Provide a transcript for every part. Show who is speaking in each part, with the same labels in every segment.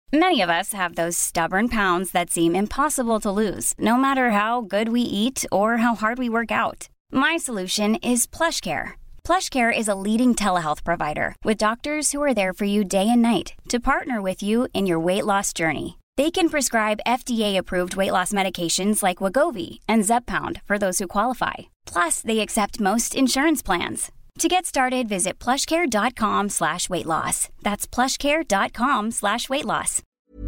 Speaker 1: Many of us have those stubborn pounds that seem impossible to lose, no matter how good we eat or how hard we work out. My solution is PlushCare. PlushCare is a leading telehealth provider with doctors who are there for you day and night to partner with you in your weight loss journey. They can prescribe FDA-approved weight loss medications like Wegovy and Zepbound for those who qualify. Plus, they accept most insurance plans. To get started, visit plushcare.com/weightloss. That's plushcare.com/weightloss.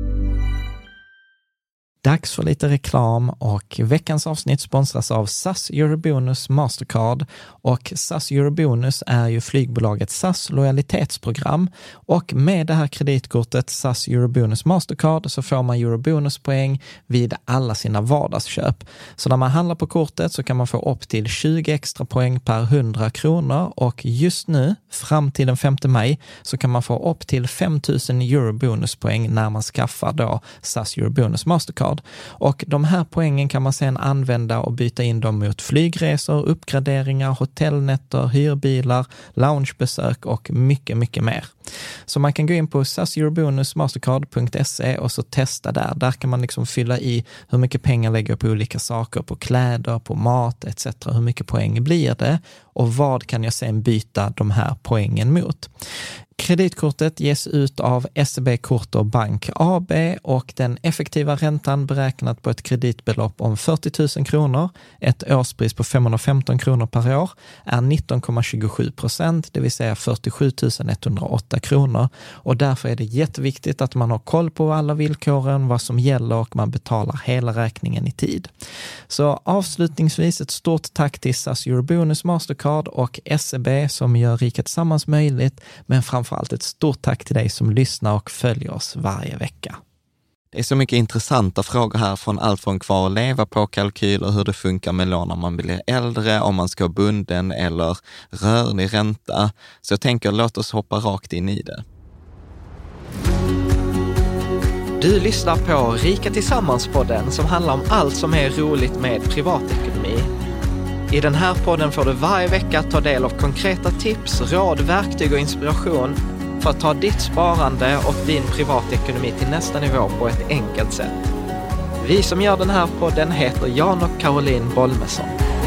Speaker 2: Dags för lite reklam och veckans avsnitt sponsras av SAS Eurobonus Mastercard och SAS Eurobonus är ju flygbolaget SAS lojalitetsprogram och med det här kreditkortet SAS Eurobonus Mastercard så får man Eurobonuspoäng vid alla sina vardagsköp. Så när man handlar på kortet så kan man få upp till 20 extra poäng per 100 kronor och just nu fram till den 5 maj så kan man få upp till 5 000 Eurobonuspoäng när man skaffar då SAS Eurobonus Mastercard. Och de här poängen kan man sedan använda och byta in dem mot flygresor, uppgraderingar, hotellnätter, hyrbilar, loungebesök och mycket, mycket mer. Så man kan gå in på saseurobonusmastercard.se och så testa där. Där kan man liksom fylla i hur mycket pengar lägger på olika saker, på kläder, på mat etc. Hur mycket poäng blir det och vad kan jag sen byta de här poängen mot? Kreditkortet ges ut av SEB Kort och Bank AB och den effektiva räntan beräknat på ett kreditbelopp om 40 000 kronor, ett årspris på 515 kronor per år, är 19,27%, det vill säga 47 108 kronor. Och därför är det jätteviktigt att man har koll på alla villkoren, vad som gäller och man betalar hela räkningen i tid. Så avslutningsvis ett stort tack till SAS Eurobonus Mastercard och SEB som gör Rika Tillsammans möjligt, men framförallt ett stort tack till dig som lyssnar och följer oss varje vecka.
Speaker 3: Det är så mycket intressanta frågor här från allt från kvar att leva på kalkyler, hur det funkar med lån när man blir äldre, om man ska ha bunden eller rörlig ränta. Så jag tänker låt oss hoppa rakt in i det.
Speaker 2: Du lyssnar på Rika Tillsammans-podden som handlar om allt som är roligt med privatekonomi. I den här podden får du varje vecka ta del av konkreta tips, råd, verktyg och inspiration för att ta ditt sparande och din privatekonomi till nästa nivå på ett enkelt sätt. Vi som gör den här podden heter Jan och Caroline Bolmesson.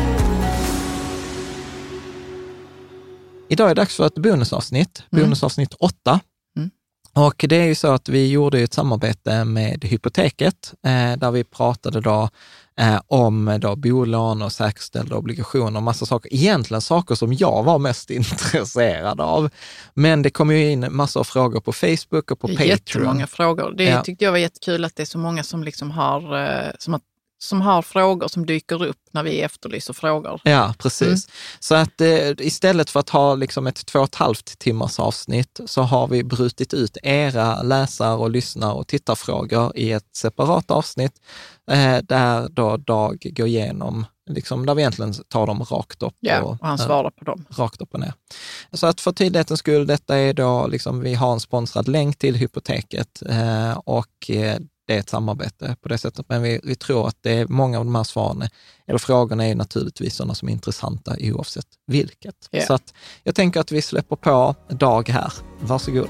Speaker 2: Idag är det dags för ett bonusavsnitt 8. Och det är ju så att vi gjorde ett samarbete med Hypoteket där vi pratade då om då bolån och säkerställda obligationer och massa saker. Egentligen saker som jag var mest intresserad av. Men det kom ju in massor av frågor på Facebook och på Patreon.
Speaker 4: Jättemånga frågor. Det tyckte jag var jättekul att det är så många som liksom som har frågor som dyker upp när vi efterlyser frågor.
Speaker 2: Ja, precis. Så att istället för att ha liksom ett 2,5 timmars avsnitt så har vi brutit ut era läsar- och lyssnar- och tittarfrågor i ett separat avsnitt där då Dag går igenom, liksom, där vi egentligen tar dem rakt upp.
Speaker 4: Ja, och han svarar på dem.
Speaker 2: Rakt upp och ner. Så att för tydlighetens skull, detta är då liksom, vi har en sponsrad länk till Hypoteket och det är ett samarbete på det sättet, men vi tror att det är många av de här svaren, eller frågorna är naturligtvis sådana som är intressanta oavsett vilket.
Speaker 4: Yeah.
Speaker 2: Så att jag tänker att vi släpper på Dag här. Varsågod.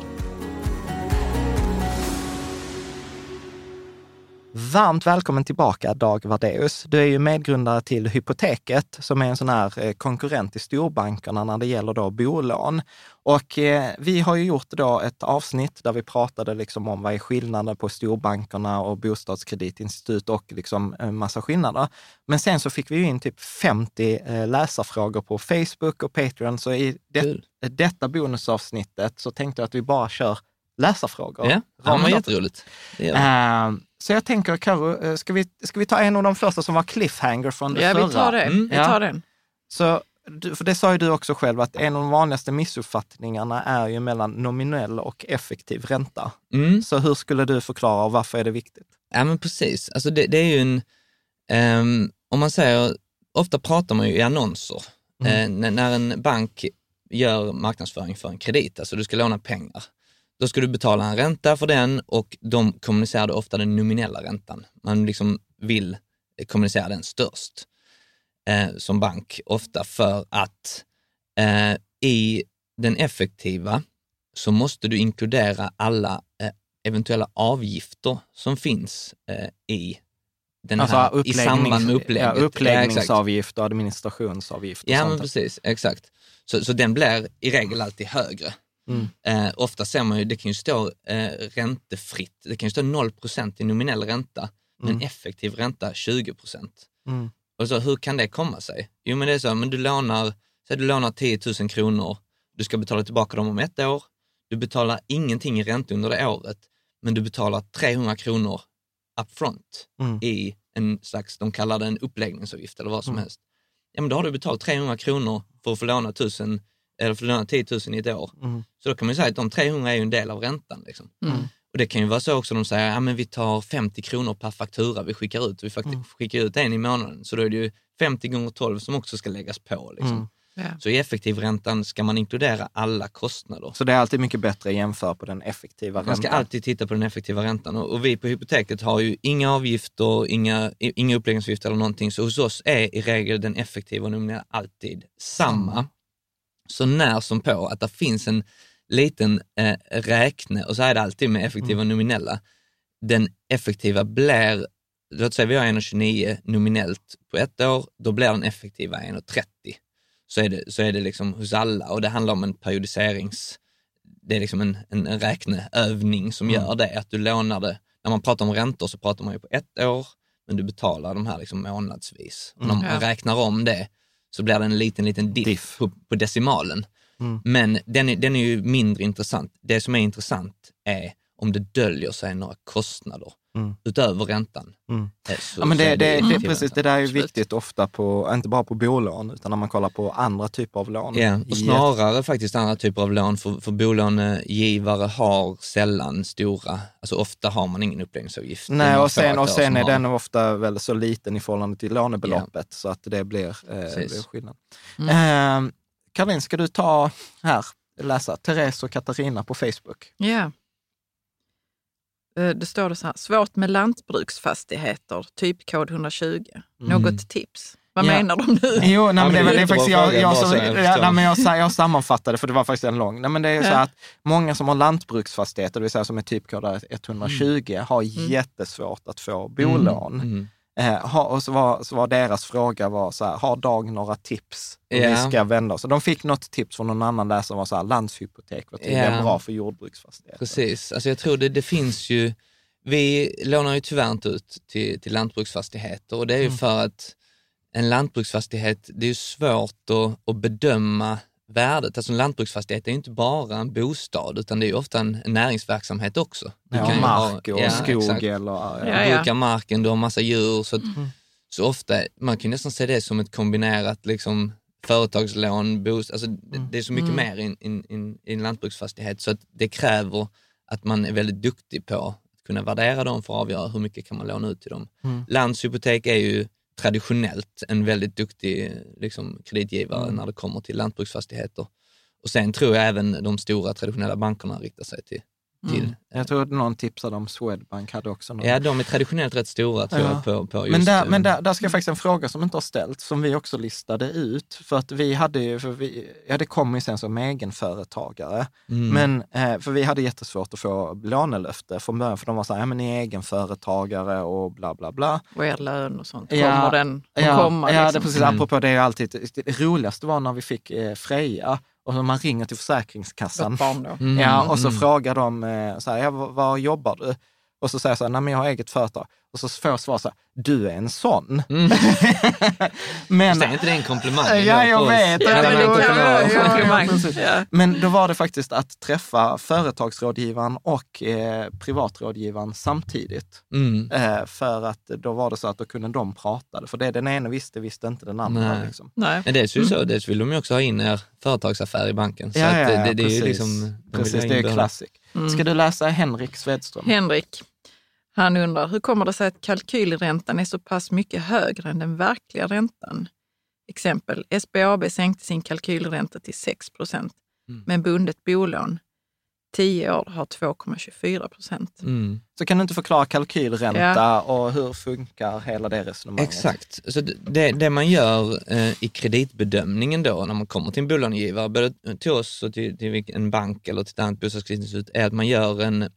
Speaker 2: Varmt välkommen tillbaka, Dag Wardeus. Du är ju medgrundare till Hypoteket som är en sån här konkurrent till storbankerna när det gäller då bolån. Och vi har ju gjort då ett avsnitt där vi pratade liksom om vad är skillnaden på storbankerna och bostadskreditinstitut och liksom en massa skillnader. Men sen så fick vi ju in typ 50 läsarfrågor på Facebook och Patreon. Så i detta bonusavsnittet så tänkte jag att vi bara kör läsarfrågor.
Speaker 5: Ja, det var jätteroligt.
Speaker 2: Så jag tänker, Karo, ska vi ta en av de första som var cliffhanger från det förra?
Speaker 4: Ja, vi tar det. Vi tar den.
Speaker 2: Så, för det sa ju du också själv att en av de vanligaste missuppfattningarna är ju mellan nominell och effektiv ränta. Så hur skulle du förklara och varför är det viktigt?
Speaker 5: Ja, men precis. Alltså det är ju om man säger, ofta pratar man ju i annonser. När en bank gör marknadsföring för en kredit, alltså du ska låna pengar. Då ska du betala en ränta för den och de kommunicerar ofta den nominella räntan. Man liksom vill kommunicera den störst som bank, ofta för att i den effektiva så måste du inkludera alla eventuella avgifter som finns i den
Speaker 2: alltså
Speaker 5: här, i samband med upplägget.
Speaker 2: Ja, uppläggningsavgift och administrationsavgift. Och
Speaker 5: ja,
Speaker 2: sånt.
Speaker 5: men precis, exakt. Så den blir i regel alltid högre. Ofta ser man ju, det kan ju stå räntefritt, det kan ju stå 0% i nominell ränta, men effektiv ränta 20%. Och så hur kan det komma sig? Jo, men det är så, men du lånar 10 000 kronor, du ska betala tillbaka dem om 1 år, du betalar ingenting i ränta under det året, men du betalar 300 kronor upfront i en slags, de kallar det en uppläggningsavgift eller vad som helst. Ja, men då har du betalat 300 kronor för att få låna 1000 eller för att låna 10 000 i ett år. Så då kan man ju säga att de 300 är ju en del av räntan. Liksom. Och det kan ju vara så också, de säger, ja men vi tar 50 kronor per faktura vi skickar ut. Vi skickar ut en i månaden, så då är det ju 50 gånger 12 som också ska läggas på. Liksom. Så i effektivräntan ska man inkludera alla kostnader.
Speaker 2: Så det är alltid mycket bättre att jämföra på den effektiva räntan?
Speaker 5: Man ska alltid titta på den effektiva räntan. Och vi på Hypoteket har ju inga avgifter, inga uppläggningsavgifter eller någonting. Så hos oss är i regel den effektiva nominella alltid samma. Så när som på att det finns en liten räkne, och så är det alltid med effektiva nominella. Den effektiva blir, låt säga vi har 1,29 nominellt på 1 år, då blir den effektiva 1,30. Så är det liksom hos alla, och det handlar om en periodiserings, det är liksom en räkneövning som gör det, att du lånar det, när man pratar om räntor så pratar man ju på 1 år, men du betalar de här liksom månadsvis. Och när man räknar om det så blir det en liten diff på decimalen. Men den är ju mindre intressant. Det som är intressant är om det döljer sig några kostnader utöver räntan.
Speaker 2: Ja, men precis, det där är ju viktigt ofta på, inte bara på bolån, utan när man kollar på andra typer av lån.
Speaker 5: Ja, och snarare faktiskt andra typer av lån, för bolånegivare har sällan stora, alltså ofta har man ingen uppläggningsavgift.
Speaker 2: Nej, och sen är den ofta väldigt så liten i förhållande till lånebeloppet, så att det blir skillnad. Karin, ska du läsa Therese och Katarina på Facebook?
Speaker 4: Ja. Det står det så här, svårt med lantbruksfastigheter, typkod 120. Något tips? Vad menar de nu?
Speaker 2: Jo, nej, men det är faktiskt, jag sammanfattade, för det var faktiskt en lång. Nej, men det är så att många som har lantbruksfastigheter, det vill säga som är typkod 120, har jättesvårt att få bolån. Och så var deras fråga så här, har Dag några tips vi ska vända oss? Så de fick något tips från någon annan där som var så här, landshypotek var tydligen bra för jordbruksfastigheter.
Speaker 5: Precis, alltså jag tror det finns ju, vi lånar ju tyvärr inte ut till lantbruksfastigheter, och det är ju för att en lantbruksfastighet, det är ju svårt att bedöma värdet. Alltså en lantbruksfastighet är ju inte bara en bostad, utan det är ju ofta en näringsverksamhet också. Du kan
Speaker 2: mark och skog
Speaker 5: exakt.
Speaker 2: eller...
Speaker 5: Du brukar marken, du har massa djur, så ofta, man kan nästan se det som ett kombinerat liksom, företagslån, alltså det är så mycket mer i en lantbruksfastighet, så att det kräver att man är väldigt duktig på att kunna värdera dem för att avgöra hur mycket kan man låna ut till dem. Landshypotek är ju traditionellt en väldigt duktig liksom, kreditgivare när det kommer till lantbruksfastigheter. Och sen tror jag även de stora traditionella bankerna riktar sig till.
Speaker 2: Jag tror att någon tipsade om Swedbank hade också någon.
Speaker 5: Ja, de är traditionellt rätt stora tror jag på just...
Speaker 2: Men där ska jag faktiskt en fråga som inte har ställts, som vi också listade ut. För att vi hade ju, det kom ju sen som egenföretagare. Men för vi hade jättesvårt att få lånelöfte från början, för de var så här, ni är egenföretagare och bla bla bla.
Speaker 4: Och er lön och sånt. Kommer den att komma?
Speaker 2: Ja, det är precis. Apropå det är alltid, det roligaste var när vi fick Freja. Och man ringer till Försäkringskassan. Och så frågar de så här, vad jobbar du? Och så säger jag så här, nej men jag har eget företag. Och så får jag svar så här, du är en sån.
Speaker 5: Men det är inte en komplimang.
Speaker 2: Ja, jag vet.
Speaker 4: Ja.
Speaker 2: Men då var det faktiskt att träffa företagsrådgivaren och privatrådgivaren samtidigt. För att då var det så att då kunde de prata. För det den ena visste inte den andra. Liksom.
Speaker 5: Nej. Men det är ju så, det vill de ju också ha in er företagsaffär i banken. Så att det är ju liksom...
Speaker 2: Precis, det är klassik. Ska du läsa Henrik Svedström?
Speaker 4: Henrik. Han undrar, hur kommer det sig att kalkylräntan är så pass mycket högre än den verkliga räntan? Exempel, SBAB sänkte sin kalkylränta till 6%, men bundet bolån 10 år har 2,24%.
Speaker 2: Så kan du inte förklara kalkylränta och hur funkar hela det resonemanget?
Speaker 5: Exakt. Så det man gör i kreditbedömningen då, när man kommer till en bolånegivare, både till oss och till en bank eller till ett annat bostadskreditinstitut, är att man gör en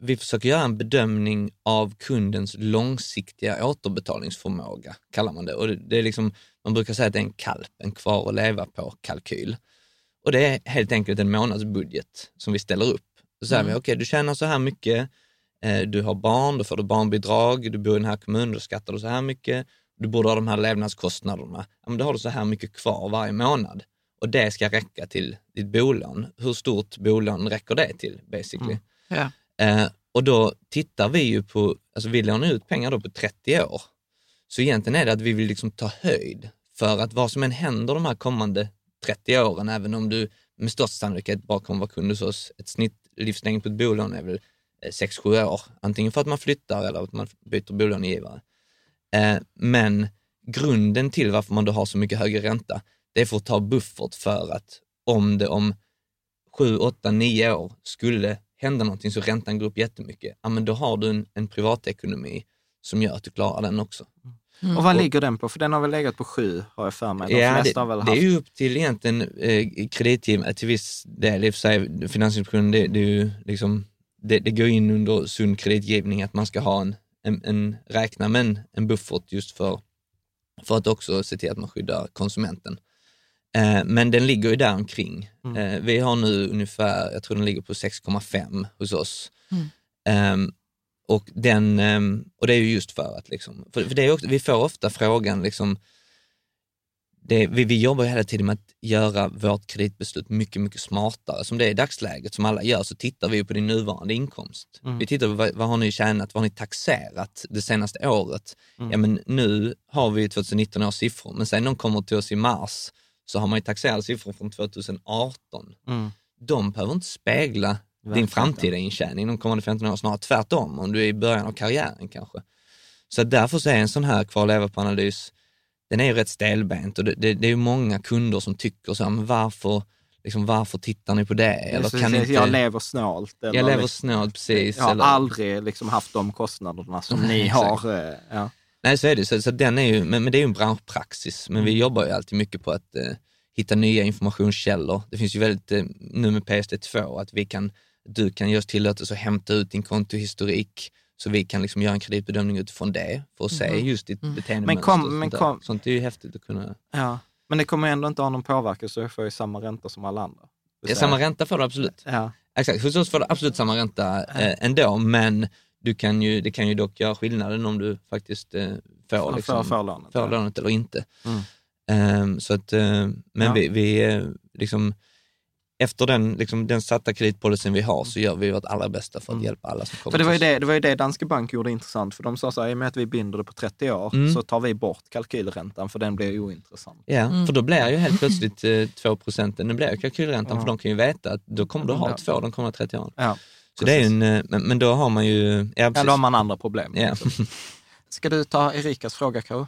Speaker 5: vi försöker göra en bedömning av kundens långsiktiga återbetalningsförmåga, kallar man det. Och det är liksom, man brukar säga att det är en KALP, en kvar att leva på kalkyl. Och det är helt enkelt en månadsbudget som vi ställer upp. Så säger vi, okej, du tjänar så här mycket, du har barn, då får du barnbidrag, du bor i den här kommunen, då skattar du så här mycket, du borde ha de här levnadskostnaderna. Ja, men då har du så här mycket kvar varje månad. Och det ska räcka till ditt bolån. Hur stort bolån räcker det till, basically?
Speaker 4: Ja.
Speaker 5: Och då tittar vi ju på, alltså vi lånar ut pengar då på 30 år. Så egentligen är det att vi vill liksom ta höjd för att vad som än händer de här kommande 30 åren, även om du med största sannolikhet bara kommer vara kund hos oss, ett snittlivslängd på ett bolån är väl 6-7 år. Antingen för att man flyttar eller att man byter bolånegivare. Men grunden till varför man då har så mycket högre ränta, det är för att ta buffert för att om det om 7, 8, 9 år skulle hända någonting så räntan går upp jättemycket, ja, men då har du en privatekonomi som gör att du klarar den också.
Speaker 2: Och vad ligger den på? För den har väl legat på 7, har jag för mig.
Speaker 5: Det är ju upp till egentligen kreditgivning till viss del. I och för sig, Finansinspektionen, det är ju liksom, det går in under sund kreditgivning att man ska ha räkna med en buffert just för att också se till att man skyddar konsumenten. Men den ligger ju där omkring. Vi har nu ungefär, jag tror den ligger på 6,5 hos oss. Och det är ju just för att liksom, för det är också, vi får ofta frågan liksom, vi jobbar ju hela tiden med att göra vårt kreditbeslut mycket, mycket smartare. Som det är i dagsläget, som alla gör, så tittar vi på din nuvarande inkomst. Vi tittar på vad har ni tjänat, vad har ni taxerat det senaste året. Ja, men nu har vi 2019 års siffror, men sen de kommer till oss i mars så har man ju taxerat siffror från 2018. De behöver inte spegla din framtida intjäning de kommande 15 år, snarare tvärtom om du är i början av karriären kanske. Så därför så är en sån här kvarleva-på-analys, den är ju rätt stelbent och det är ju många kunder som tycker så här, men varför tittar ni på det? Eller kan inte,
Speaker 2: jag lever snålt. Eller
Speaker 5: jag lever snålt, precis.
Speaker 2: Jag har aldrig liksom haft de kostnaderna som ni har. Ja.
Speaker 5: Nej, så är det. Så den är ju, men det är ju en branschpraxis. Men vi jobbar ju alltid mycket på att hitta nya informationskällor. Det finns ju väldigt, nu med PSD2, att du kan göra tillåtelse att hämta ut din kontohistorik så vi kan liksom göra en kreditbedömning utifrån det för att se just ditt beteendemönster. Sånt är ju häftigt att kunna.
Speaker 2: Ja, men det kommer ändå inte ha någon påverkan, så jag får ju samma ränta som alla andra.
Speaker 5: Samma ränta får du absolut.
Speaker 2: Ja.
Speaker 5: Exakt, hos oss får du absolut samma ränta ändå, men det kan ju dock göra skillnaden om du faktiskt får lånet eller inte. Så att, men vi liksom efter den satta kreditpolicyn vi har så gör vi vårt allra bästa för att hjälpa alla som kommer.
Speaker 2: För det var ju det Danske Bank gjorde intressant, för de sa så här, i och med att vi binder det på 30 år så tar vi bort kalkylräntan för den blir ointressant.
Speaker 5: Ja, för då blir ju helt plötsligt 2%, den blir ju kalkylräntan för de kan ju veta att då kommer du ha 2 de kommer 30 år. Ja, så det är ju men då har man ju...
Speaker 2: Ja, då har man andra problem.
Speaker 5: Ja.
Speaker 2: Ska du ta Erikas fråga, Karo?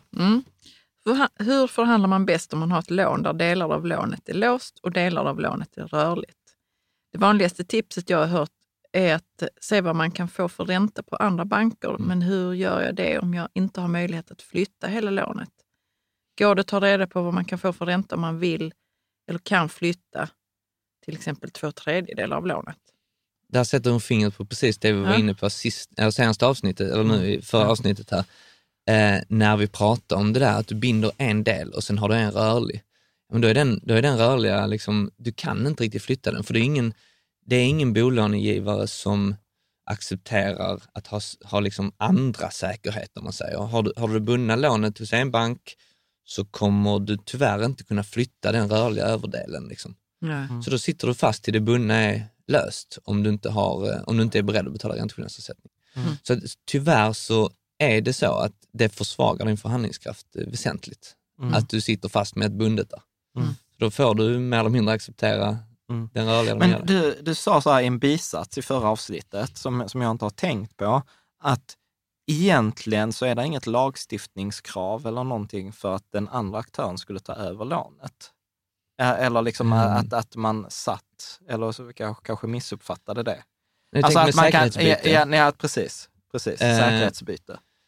Speaker 4: Hur förhandlar man bäst om man har ett lån där delar av lånet är låst och delar av lånet är rörligt? Det vanligaste tipset jag har hört är att se vad man kan få för ränta på andra banker. Men hur gör jag det om jag inte har möjlighet att flytta hela lånet? Går det att ta reda på vad man kan få för ränta om man vill eller kan flytta till exempel 2/3 av lånet?
Speaker 5: Där sätter hon fingret på precis det vi var inne på senaste avsnittet, eller nu förra avsnittet här. När vi pratar om det där att du binder en del och sen har du en rörlig. Men då är den rörliga liksom, du kan inte riktigt flytta den, för det är ingen bolånegivare som accepterar att ha liksom andra säkerheter, om man säger. Har du bundna lånet hos en bank så kommer du tyvärr inte kunna flytta den rörliga överdelen liksom. Så då sitter du fast till det bundna är löst om du inte är beredd att betala ränteskillnadsersättning. Så tyvärr så är det så att det försvagar din förhandlingskraft väsentligt. Att du sitter fast med ett bundet där. Så då får du mer eller mindre acceptera den rörliga.
Speaker 2: Men du sa så här i en bisats i förra avsnittet som jag inte har tänkt på, att egentligen så är det inget lagstiftningskrav eller någonting för att den andra aktören skulle ta över lånet. Eller liksom att man satt, eller så kanske missuppfattade det.
Speaker 5: Alltså att man kan,
Speaker 2: precis, säkerhetsbyte.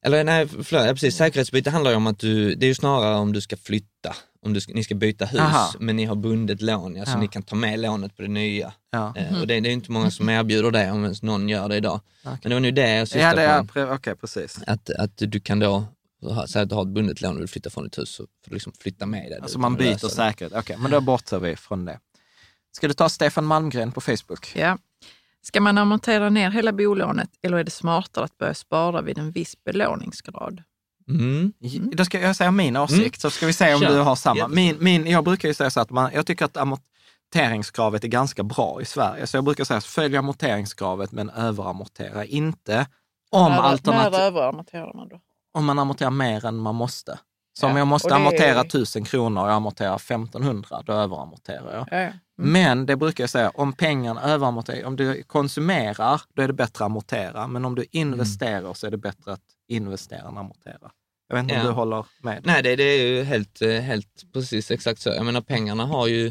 Speaker 5: Eller nej, precis. Säkerhetsbyte handlar ju om att det är ju snarare om du ska flytta. Ni ska byta hus, men ni har bundet lån. Alltså ni kan ta med lånet på det nya. Ja. Och det är inte många som erbjuder det om ens någon gör det idag. Okay. Men det var nu det jag syftade på.
Speaker 3: Okej, precis.
Speaker 5: Att du kan då säga att du har ett bundet lån och vill flytta från ditt hus, så får du liksom flytta med det.
Speaker 3: Alltså man byter säkerhet. Okej, men då bortser vi från det. Ska du ta Stefan Malmgren på Facebook?
Speaker 4: Ja. Ska man amortera ner hela bolånet eller är det smartare att börja spara vid en viss belåningsgrad?
Speaker 3: Då ska jag säga min åsikt, så ska vi se om du har samma. Jag brukar ju säga så att jag tycker att amorteringskravet är ganska bra i Sverige. Så jag brukar säga att följa amorteringskravet men överamortera inte.
Speaker 4: När överamorterar man då?
Speaker 3: Om man amorterar mer än man måste. Så om jag måste amortera 1000 kronor och jag amorterar 1500, då överamorterar jag. Ja. Men det brukar jag säga, om pengarna överamorterar, om du konsumerar, då är det bättre att amortera. Men om du investerar så är det bättre att investera än amortera. Jag vet inte om du håller med.
Speaker 5: Nej, det är ju helt precis exakt så. Jag menar, pengarna har ju,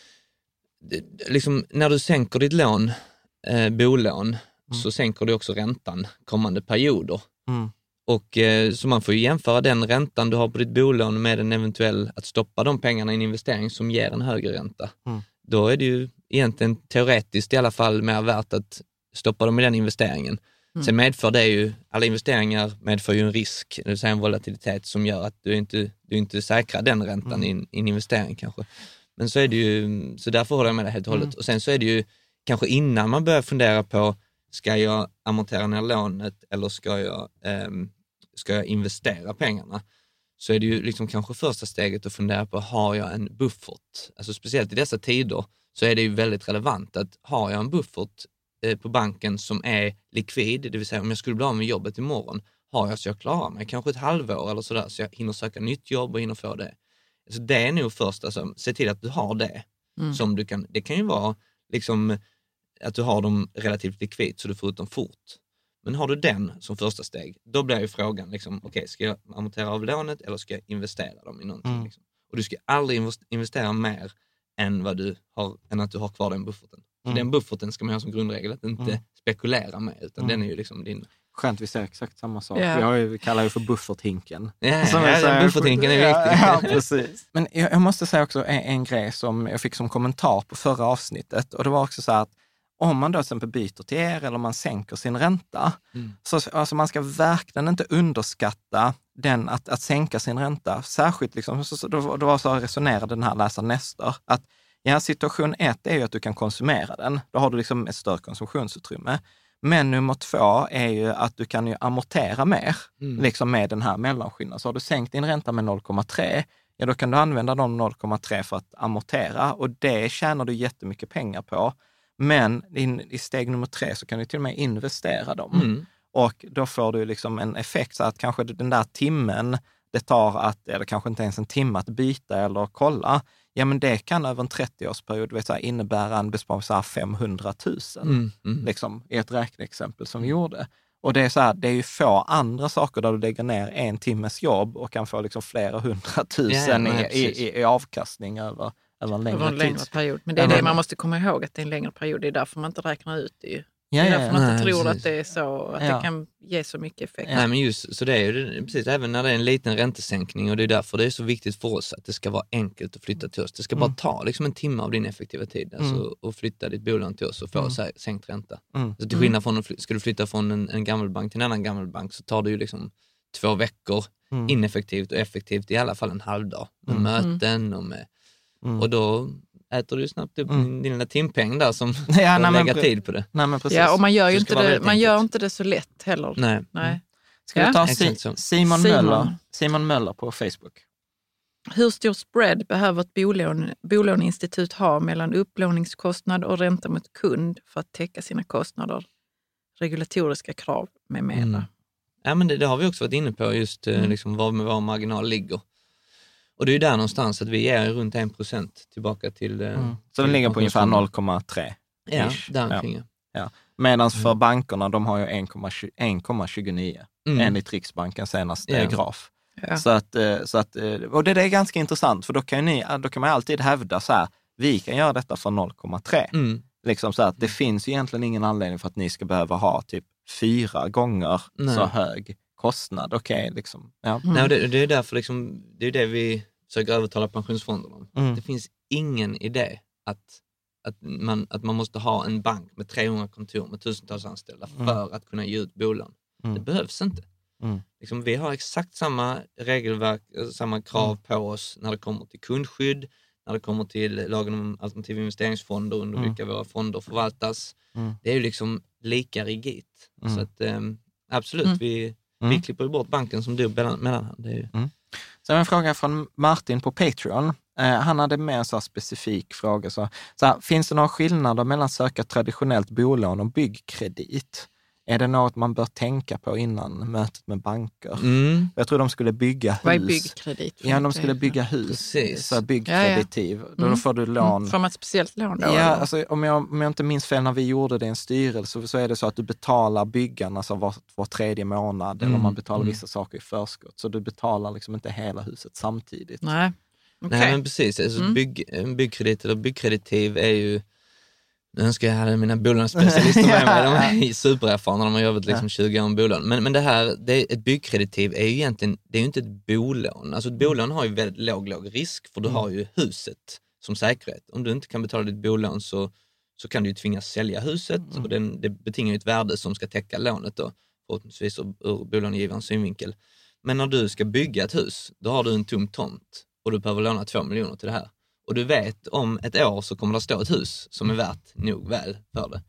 Speaker 5: liksom, när du sänker ditt lån, bolån, så sänker du också räntan kommande perioder. Och så man får ju jämföra den räntan du har på ditt bolån med en eventuell att stoppa de pengarna i en investering som ger en högre ränta. Då är det ju egentligen teoretiskt i alla fall mer värt att stoppa dem i den investeringen. Sen medför det ju, alla investeringar medför ju en risk, det vill säga en volatilitet som gör att du inte säkrar den räntan i en investering kanske. Men så är det ju, så därför håller jag med det helt och hållet. Och sen så är det ju kanske innan man börjar fundera på, ska jag amortera ner lånet eller ska jag investera pengarna? Så är det ju liksom kanske första steget att fundera på, har jag en buffert? Alltså speciellt i dessa tider så är det ju väldigt relevant att har jag en buffert på banken som är likvid, det vill säga om jag skulle bli av med jobbet imorgon, har jag så jag klarar mig kanske ett halvår eller sådär, så jag hinner söka nytt jobb och hinner få det. Alltså det är nog först, alltså, se till att du har det. Som du kan, det kan ju vara liksom att du har dem relativt likvid så du får ut dem fort. Men har du den som första steg, då blir ju frågan liksom, okej, ska jag amortera av lånet eller ska jag investera dem i någonting? Liksom? Och du ska aldrig investera mer än vad du har, än att du har kvar den bufferten. Så den bufferten ska man ha som grundregel att inte spekulera med, utan den är ju liksom din.
Speaker 3: Skönt, vi säger exakt samma sak. Vi kallar ju för bufferthinken.
Speaker 5: Bufferthinken är viktig.
Speaker 3: Ja, precis. Men jag måste säga också en grej som jag fick som kommentar på förra avsnittet. Och det var också så här att om man då till exempel byter till er eller man sänker sin ränta, så alltså man ska verkligen inte underskatta den att sänka sin ränta. Särskilt liksom, det var så jag resonerade den här läsaren Nestor, att situation 1 är ju att du kan konsumera den. Då har du liksom ett större konsumtionsutrymme. Men nummer 2 är ju att du kan ju amortera mer liksom med den här mellanskillnaden. Så har du sänkt din ränta med 0,3, ja då kan du använda de 0,3 för att amortera och det tjänar du jättemycket pengar på. Men i steg nummer 3 så kan du till och med investera dem. Och då får du liksom en effekt så att kanske den där timmen det tar eller kanske inte ens en timme att byta eller kolla. Ja, men det kan över en 30-årsperiod innebära en besparing så här 500 000 liksom, i ett räkneexempel som vi gjorde. Och det är så här, det är ju få andra saker där du lägger ner en timmes jobb och kan få liksom flera 100 000 i avkastning över en längre
Speaker 4: period. Men det är det man måste komma ihåg, att det är en längre period. Det är därför man inte räknar ut det ju. Det är därför man inte tror att det är så, att det kan ge så mycket effekt.
Speaker 5: Nej, men just så det är ju precis, även när det är en liten räntesänkning, och det är därför det är så viktigt för oss att det ska vara enkelt att flytta till oss. Det ska bara ta liksom en timme av din effektiva tid alltså, och flytta ditt bolån till oss och få sänkt ränta. Så till skillnad från, ska du flytta från en gammal bank till en annan gammal bank, så tar det ju liksom 2 veckor ineffektivt och effektivt i alla fall en halv dag med möten och med och då äter du snabbt upp din lilla timpeng där som lägger tid på det.
Speaker 3: Nej, men precis.
Speaker 4: Ja, och man gör ju inte det så lätt heller.
Speaker 5: Nej.
Speaker 3: Ska vi ta Simon Möller på Facebook?
Speaker 4: Hur stor spread behöver ett bolåneinstitut ha mellan upplåningskostnad och ränta mot kund för att täcka sina kostnader, regulatoriska krav med mera?
Speaker 5: Ja, men det har vi också varit inne på, just liksom var med vår marginal ligger. Och det är ju där någonstans att vi ger runt 1% tillbaka till.
Speaker 3: Så den ligger på ungefär 0,3.
Speaker 5: Ja, där omkring.
Speaker 3: Ja. Medan för bankerna, de har ju 1,29 enligt Riksbankens senaste graf. Ja. Så att, och det är ganska intressant, för då kan man alltid hävda så här, vi kan göra detta för 0,3. Liksom så att det finns egentligen ingen anledning för att ni ska behöva ha typ 4 gånger så hög kostnad. Okej, liksom. Ja.
Speaker 5: Nej, det är därför liksom, det är det vi försöker övertala pensionsfonderna om. Det finns ingen idé att man måste ha en bank med 300 kontor med tusentals anställda för att kunna ge ut bolån. Det behövs inte. Liksom, vi har exakt samma regelverk, samma krav på oss när det kommer till kundskydd, när det kommer till lagen om alternativa investeringsfonder under vilka våra fonder förvaltas. Det är ju liksom lika rigid. Så att absolut, vi klipper bort banken som du mellanhand. Det är ju...
Speaker 3: Så en fråga från Martin på Patreon. Han hade med en så här specifik fråga. Så här, finns det några skillnader mellan söka traditionellt bolån och byggkredit? Är det något man bör tänka på innan mötet med banker? Jag tror de skulle bygga hus.
Speaker 4: Vad är byggkredit?
Speaker 3: Ja, de skulle bygga hus.
Speaker 5: Precis.
Speaker 3: Så byggkreditiv. Då får du lån.
Speaker 4: Får man ett speciellt lån då?
Speaker 3: Ja, alltså, om jag inte minns fel, när vi gjorde det i en styrelse så är det så att du betalar byggarna så var tredje månad eller man betalar vissa saker i förskott. Så du betalar liksom inte hela huset samtidigt.
Speaker 4: Nej. Okay.
Speaker 5: Nej, men precis. Alltså, byggkredit eller byggkreditiv är ju... Nu önskar jag hade mina bolånsspecialister med mig. De är supererfarna, de har jobbat liksom 20 år med bolån. Men det här, ett byggkreditiv är ju egentligen, det är ju inte ett bolån. Alltså ett bolån har ju väldigt låg risk, för du har ju huset som säkerhet. Om du inte kan betala ditt bolån så kan du ju tvingas sälja huset och det betingar ju ett värde som ska täcka lånet då, förhoppningsvis ur bolångivarens synvinkel. Men när du ska bygga ett hus, då har du en tom tomt och du behöver låna 2 miljoner till det här. Och du vet, om ett år så kommer det stå ett hus som är värt nog väl för det.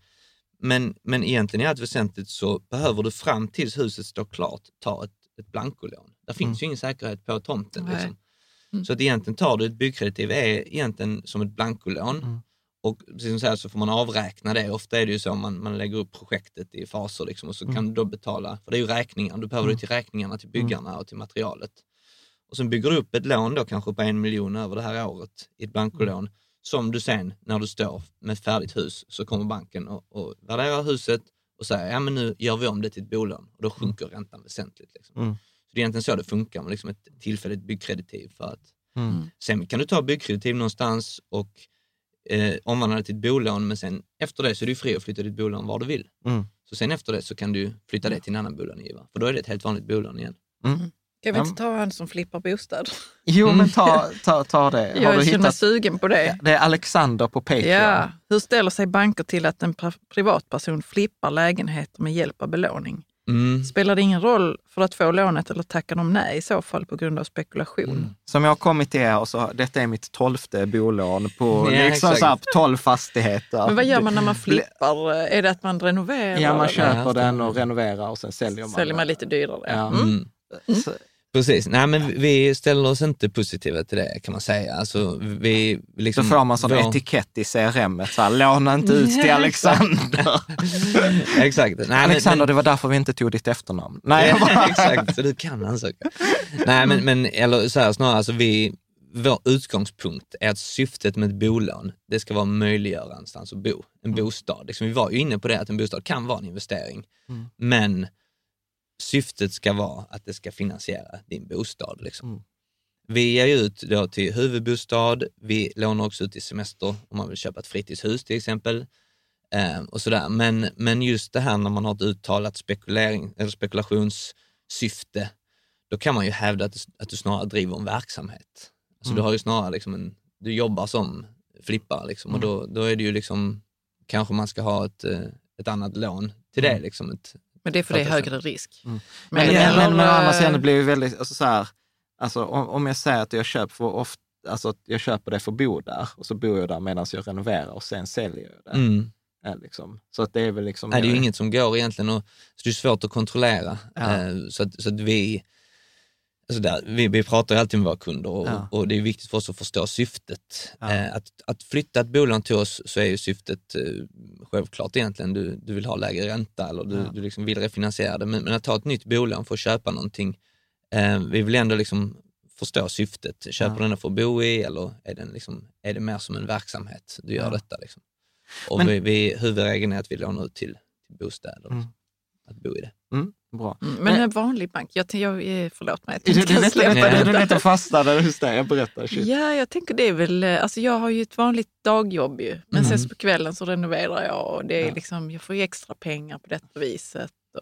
Speaker 5: Men egentligen i allt väsentligt så behöver du fram tills huset står klart ta ett blankolån. Där finns ju ingen säkerhet på tomten. Liksom. Så att egentligen tar du ett byggkreditiv är egentligen som ett blankolån. Och precis som så här så får man avräkna det. Ofta är det ju så man lägger upp projektet i faser liksom, och så kan du då betala. För det är ju räkningar. Du behöver det till räkningarna till byggarna och till materialet. Och sen bygger du upp ett lån då kanske på 1 miljon över det här året i ett bankolån. Som du sen, när du står med ett färdigt hus, så kommer banken och värderar huset och säger, ja men nu gör vi om det till ett bolån. Och då sjunker räntan väsentligt. Liksom. Så det är egentligen så det funkar med liksom ett tillfälligt byggkreditiv. För att sen kan du ta byggkreditiv någonstans och omvandla det till ett bolån, men sen efter det så är du fri att flytta ditt bolån var du vill. Så sen efter det så kan du flytta det till en annan bolångivare. För då är det ett helt vanligt bolån igen.
Speaker 4: Kan vi inte ta han som flippar bostad?
Speaker 3: Jo, men ta det.
Speaker 4: Jag känner mig sugen på det.
Speaker 3: Det är Alexander på Patreon.
Speaker 4: Ja. Hur ställer sig banker till att en privatperson flippar lägenheter med hjälp av belåning? Spelar det ingen roll för att få lånet eller tackar de nej i så fall på grund av spekulation?
Speaker 3: Som jag har kommit till här, och så, detta är mitt 12:e bolån på liksom så här, 12 fastigheter.
Speaker 4: Men vad gör man när man flippar? Är det att man renoverar?
Speaker 3: Ja, man köper den och renoverar och sen säljer man.
Speaker 4: Säljer man lite dyrare.
Speaker 3: Ja.
Speaker 5: Precis. Nej, men vi ställer oss inte positiva till det, kan man säga. Alltså, vi liksom,
Speaker 3: så får man sån etikett i CRM, så här, låna inte ut till Alexander.
Speaker 5: Exakt. Nej,
Speaker 3: Alexander, det var därför vi inte tog ditt efternamn. Nej,
Speaker 5: exakt, så du kan ansöka. Nej, men eller så här, snarare, alltså vår utgångspunkt är att syftet med ett bolån, det ska vara möjliggöra någonstans att bo. En bostad. Liksom, vi var ju inne på det, att en bostad kan vara en investering. Men syftet ska vara att det ska finansiera din bostad. Liksom. Vi ger ut då till huvudbostad, vi lånar också ut till semester om man vill köpa ett fritidshus till exempel. Och sådär. Men just det här när man har ett uttalat spekulationssyfte, då kan man ju hävda att du snarare driver en verksamhet. Alltså du har ju snarare liksom du jobbar som flippar liksom, och då är det ju liksom, kanske man ska ha ett annat lån till det liksom.
Speaker 4: Men det är för det är högre risk.
Speaker 3: Men annars sen blir det väldigt, alltså så här, alltså om jag säger att jag köper alltså att jag köper det för att bo där, och så bor jag där medan jag renoverar och sen säljer jag det. Liksom. Så att det är väl liksom...
Speaker 5: Nej, det är ju inget som går egentligen, och så det är svårt att kontrollera. Så att vi... Alltså vi pratar ju alltid med våra kunder och det är viktigt för oss att förstå syftet. Att flytta ett bolån till oss, så är ju syftet självklart egentligen du vill ha lägre ränta eller du liksom vill refinansiera det. Men att ta ett nytt bolån för att köpa någonting, vi vill ändå liksom förstå syftet. Köper den för att bo i, eller är det mer som en verksamhet du gör detta liksom? Och huvudregeln är att vi lånar ut till bostäder, liksom, att bo i det.
Speaker 3: Bra.
Speaker 4: Men en vanlig bank, förlåt mig.
Speaker 3: Du är lite fastnade hos det, jag berättar. Shit.
Speaker 4: Ja, jag tänker det är väl, alltså jag har ju ett vanligt dagjobb ju, men sen på kvällen så renoverar jag och det är liksom, jag får ju extra pengar på detta viset. Och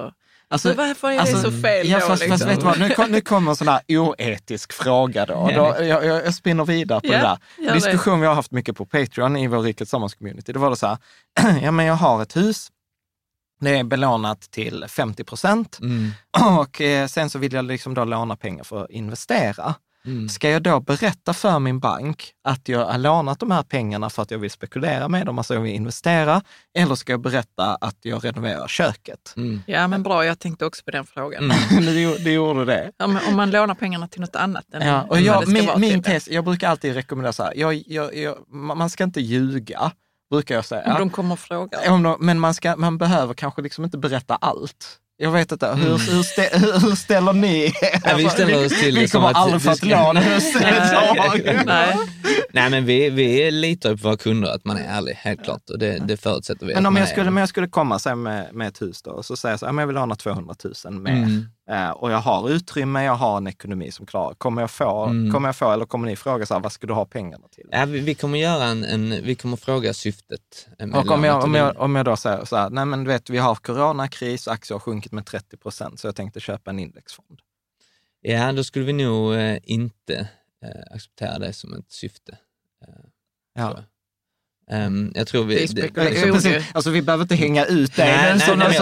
Speaker 3: Alltså,
Speaker 4: varför är det så fel
Speaker 3: ja,
Speaker 4: då?
Speaker 3: fast vet du vad, nu kommer en sån här oetisk fråga då. Jag spinner vidare på det där. Diskussion vi har haft mycket på Patreon i vår Rikets Sammans-community. Det var det så här, ja men jag har ett hus, det är belånat till 50%. Och sen så vill jag liksom då låna pengar för att investera. Ska jag då berätta för min bank att jag har lånat de här pengarna för att jag vill spekulera med dem, alltså jag vill investera, eller ska jag berätta att jag renoverar köket?
Speaker 4: Ja, men bra, jag tänkte också på den frågan.
Speaker 3: Det gjorde det.
Speaker 4: Ja, men om man lånar pengarna till något annat än
Speaker 3: och
Speaker 4: än vad det ska vara
Speaker 3: min
Speaker 4: till
Speaker 3: tes, jag brukar alltid rekommendera så här, man ska inte ljuga, brukar jag säga.
Speaker 4: Om de kommer och frågar.
Speaker 3: Men man behöver kanske liksom inte berätta allt. Jag vet inte, hur ställer ni?
Speaker 5: Ja, vi ställer oss till
Speaker 3: vi kommer aldrig få ett lån.
Speaker 5: Nej, men vi litar på våra kunder att man är ärlig, helt klart. Och det förutsätter vi.
Speaker 3: Men om jag skulle komma sig med ett hus då, och så säger jag så här, jag vill låna 200 000 med. Och jag har utrymme, jag har en ekonomi som klarar. Kommer jag få, eller kommer ni fråga så här, vad ska du ha pengarna till?
Speaker 5: Ja, vi kommer göra vi kommer fråga syftet.
Speaker 3: Och om jag då säger så här, nej men du vet, vi har coronakris, aktier har sjunkit med 30%, så jag tänkte köpa en indexfond.
Speaker 5: Ja, då skulle vi nog inte acceptera det som ett syfte. Jag tror vi...
Speaker 3: Alltså vi behöver inte hänga ut det.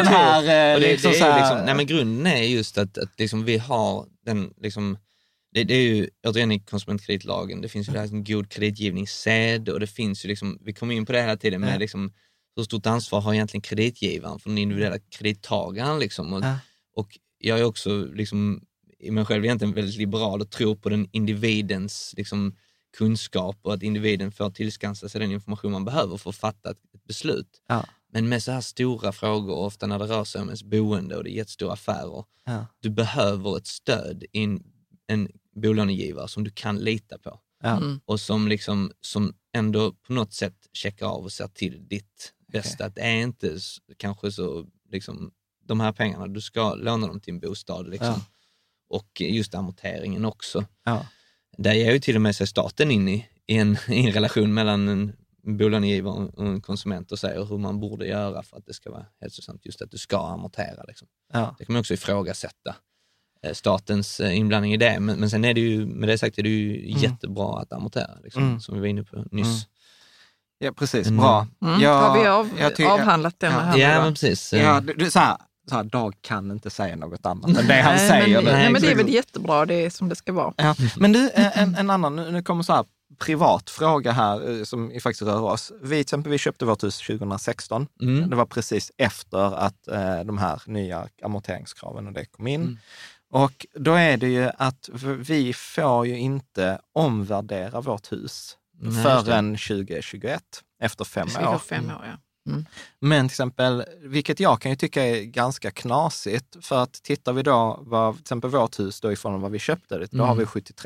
Speaker 5: Nej, men grunden är just att liksom, vi har den... Liksom, det är ju återigen i konsumentkreditlagen, det finns ju en god kreditgivningssed, och det finns ju liksom... Vi kommer in på det hela tiden med liksom, hur stort ansvar har egentligen kreditgivaren för den individuella kredittagaren. Liksom, och jag är också liksom, i mig själv egentligen väldigt liberal och tror på den individens liksom, kunskap, och att individen får tillskansa sig den information man behöver för att fatta ett beslut. Men med så här stora frågor, ofta när det rör sig om ens boende och det är jättestora affärer, du behöver ett stöd i en bolånegivare som du kan lita på. Och som ändå på något sätt checkar av och ser till ditt bästa. Att det är inte kanske så liksom, de här pengarna, du ska låna dem till en bostad liksom. Och just amorteringen också. Där ger ju till och med sig staten in i en relation mellan en bolånegivare och en konsument och säger hur man borde göra för att det ska vara hälsosamt, just att du ska amortera. Liksom. Det kan man också ifrågasätta statens inblandning i det. Men sen är det ju, med det sagt, är det ju jättebra att amortera, liksom, som vi var inne på nyss.
Speaker 3: Ja, precis. Bra.
Speaker 4: Har vi avhandlat den här?
Speaker 5: Ja, men precis.
Speaker 3: Så här, Dag kan inte säga något annat än det han säger.
Speaker 4: Men det är väl jättebra, det är som det ska vara.
Speaker 3: Ja. Men du, en annan, nu kommer så här privat fråga här som faktiskt rör oss. Vi köpte vårt hus 2016. Det var precis efter att de här nya amorteringskraven och det kom in. Och då är det ju att vi får ju inte omvärdera vårt hus förrän 2021, efter 5 år.
Speaker 4: 5 år, ja.
Speaker 3: Men till exempel, vilket jag kan ju tycka är ganska knasigt, för att tittar vi då vad, till exempel vårt hus då ifrån vad vi köpte det, då har vi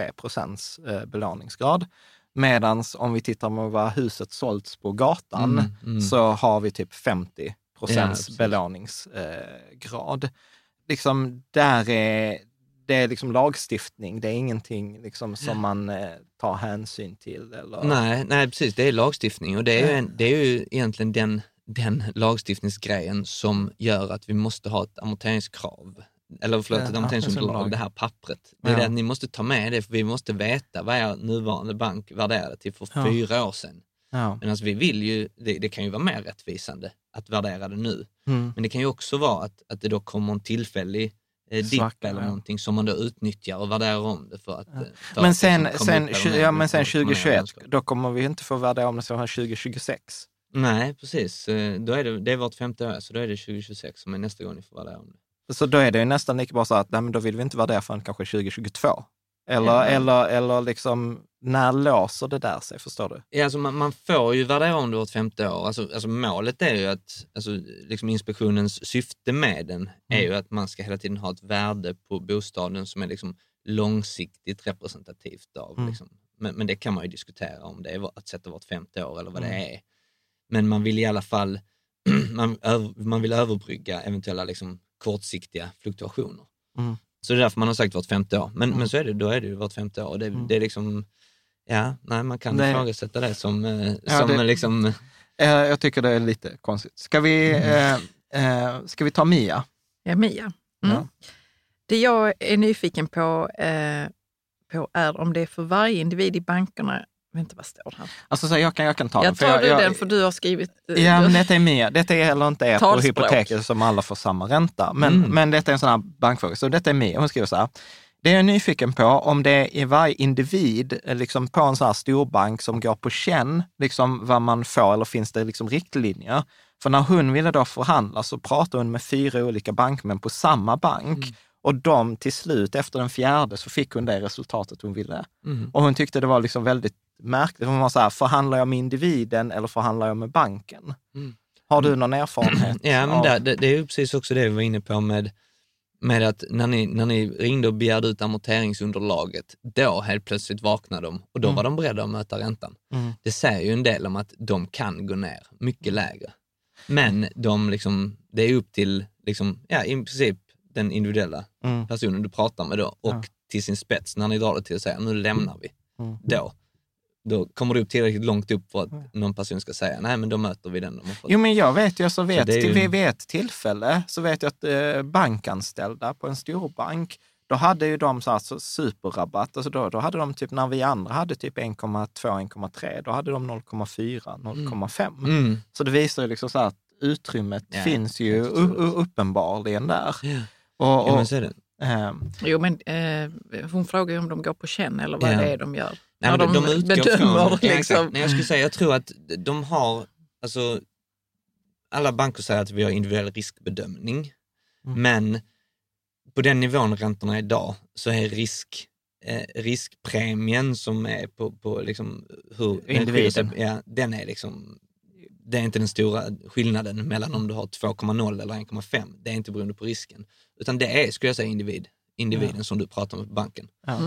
Speaker 3: 73% belåningsgrad. Medans om vi tittar på vad huset sålts på gatan så har vi typ 50% belåningsgrad. Liksom där det är liksom lagstiftning, det är ingenting liksom som man tar hänsyn till. Eller...
Speaker 5: Nej, precis, det är lagstiftning, och det är ju egentligen den lagstiftningsgrejen som gör att vi måste ha ett amorteringskrav. Eller ett amorteringsunderlag, det här pappret. Det är det att ni måste ta med det, för vi måste veta vad er nuvarande bank värderade till för 4 år sedan. Men alltså vi vill ju, det kan ju vara mer rättvisande att värdera det nu. Men det kan ju också vara att det då kommer en tillfällig dipp eller någonting som man då utnyttjar och värderar om det för att...
Speaker 3: Men sen 2021, då kommer vi inte få värdera om det så här 2026.
Speaker 5: Nej, precis. Då är det är vårt 5:e år, så då är det 2026 som är nästa gång ni får värdera om det.
Speaker 3: Så då är det ju nästan lika bara så att nej, men då vill vi inte värdera förrän kanske 2022. Eller liksom, när låser det där sig, förstår du?
Speaker 5: Ja, alltså man får ju värdera om det vårt 5:e år. Alltså målet är ju att, liksom inspektionens syfte med den är ju att man ska hela tiden ha ett värde på bostaden som är liksom långsiktigt representativt av. Liksom. Men det kan man ju diskutera om det är att sätta vårt 5:e år eller vad det är. Men man vill i alla fall man vill överbrygga eventuella liksom kortsiktiga fluktuationer. Så det är därför man har sagt vårt 5:e år. Men så är det, då är det ju vårt 5:e år. Det är liksom, man kan ifrågasätta det som liksom...
Speaker 3: Jag tycker det är lite konstigt. Ska vi ta Mia?
Speaker 4: Ja, Mia.
Speaker 2: Ja.
Speaker 4: Det jag är nyfiken på är om det är för varje individ i bankerna. Vänta, vad står det här?
Speaker 2: Alltså så jag kan ta den.
Speaker 4: Jag tar den för du har skrivit...
Speaker 2: Ja, men detta är mer. Detta är heller inte på hypoteket som alla får samma ränta. Men detta är en sån här bankfråga. Så detta är mer. Hon skriver så här. Det är jag nyfiken på om det är varje individ liksom på en sån här storbank som går på känn, liksom vad man får, eller finns det liksom riktlinjer? För när hon ville då förhandla så pratade hon med 4 olika bankmän på samma bank. Och de till slut, efter den 4:e, så fick hon det resultatet hon ville. Och hon tyckte det var liksom väldigt märkligt. Hon var så här, förhandlar jag med individen eller förhandlar jag med banken? Har du någon erfarenhet?
Speaker 5: Ja, men det är ju precis också det vi var inne på med att när ni ringde och begärde ut amorteringsunderlaget, då helt plötsligt vaknade de och då var de beredda att möta räntan. Det säger ju en del om att de kan gå ner mycket lägre. Men det är upp till i princip den individuella personen du pratar med då och till sin spets när ni drar det till att säga nu lämnar vi. Då kommer det upp tillräckligt långt upp för att någon person ska säga nej, men då möter vi den.
Speaker 2: Jo, men jag vet ju, vid ett tillfälle så vet jag att bankanställda på en stor bank, då hade ju de så här superrabatt. Alltså då hade de typ, när vi andra hade typ 1,2, 1,3, då hade de 0,4, 0,5. Så det visar ju liksom så här att utrymmet finns ju uppenbarligen där.
Speaker 4: Jo, men hon frågar ju om de går på känn eller vad det är de gör.
Speaker 5: Nej,
Speaker 4: när
Speaker 5: de
Speaker 4: bedömer liksom.
Speaker 5: Nej, jag skulle säga, jag tror att de har, alltså alla banker säger att vi har individuell riskbedömning, men på den nivån räntorna är idag så är riskpremien som är på liksom hur individen, den är liksom, det är inte den stora skillnaden mellan om du har 2,0 eller 1,5. Det är inte beroende på risken. Utan det är, skulle jag säga, individen som du pratar med på banken.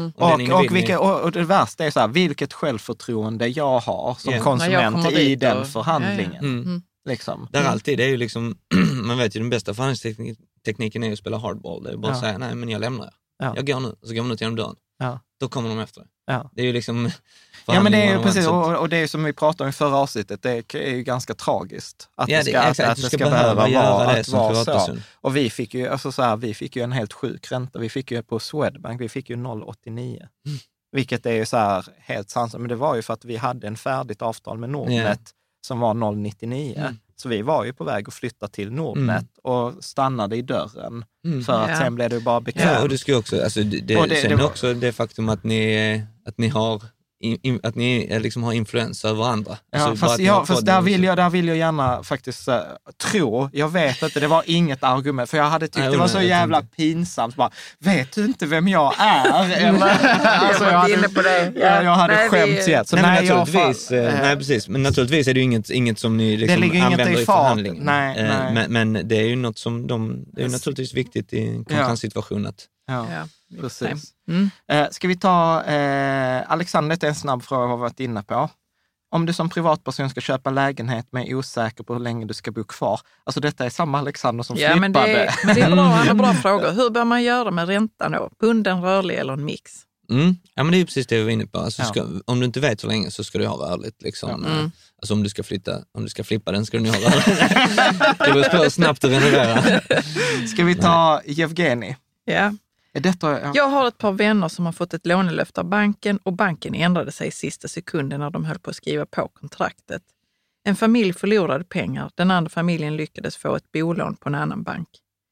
Speaker 2: Och det värsta är så här, vilket självförtroende jag har som konsument i den förhandlingen. Liksom.
Speaker 5: Där alltid, det är ju liksom, man vet ju den bästa förhandlingstekniken är ju att spela hardball. Det är bara att säga, nej men jag lämnar. Jag går nu, och så går man ut genom dörren. Då kommer de efter. Det är ju liksom...
Speaker 2: Ja, men det är ju precis, och det är som vi pratade om i förra avsnittet, det är ju ganska tragiskt att det ska behöva vara det som privatperson. Och vi fick ju, alltså så här, vi fick ju en helt sjuk ränta. Vi fick ju på Swedbank, vi fick ju 0,89. Vilket är ju så här helt sannsagt, men det var ju för att vi hade en färdigt avtal med Nordnet som var 0,99. Så vi var ju på väg att flytta till Nordnet och stannade i dörren för att sen blev det bara bekvämt.
Speaker 5: Ja, och det ska också, alltså också det faktum att ni har liksom har influens över andra. Alltså,
Speaker 2: fast där vill jag gärna faktiskt tro. Jag vet inte, det var inget argument. För jag hade tyckt det var så jävla pinsamt. Bara, vet du inte vem jag är? Eller, jag hade skämts igen.
Speaker 5: Nej, precis. Men naturligtvis är det ju inget som ni liksom använder i förhandlingen. Men det är ju något som det är naturligtvis viktigt i en konkurrenssituation att...
Speaker 2: Ja, precis. Ska vi ta Alexander, det är en snabb fråga jag har varit inne på. Om du som privatperson ska köpa lägenhet men är osäker på hur länge du ska bo kvar. Alltså detta är samma Alexander som flippade.
Speaker 4: Men det är bra, han har bra frågor. Hur bör man göra med räntan då? Bunden, rörlig eller en mix?
Speaker 5: Ja, men det är ju precis det vi var inne på. Alltså, om du inte vet så länge så ska du ha rörligt. Liksom. Alltså om du ska flippa den ska du ha rörligt. Det beror snabbt att renovera.
Speaker 2: Ska vi ta Evgeni?
Speaker 4: Ja. Jag har ett par vänner som har fått ett lånelöfte av banken och banken ändrade sig i sista sekunden när de höll på att skriva på kontraktet. En familj förlorade pengar, den andra familjen lyckades få ett bolån på en annan bank.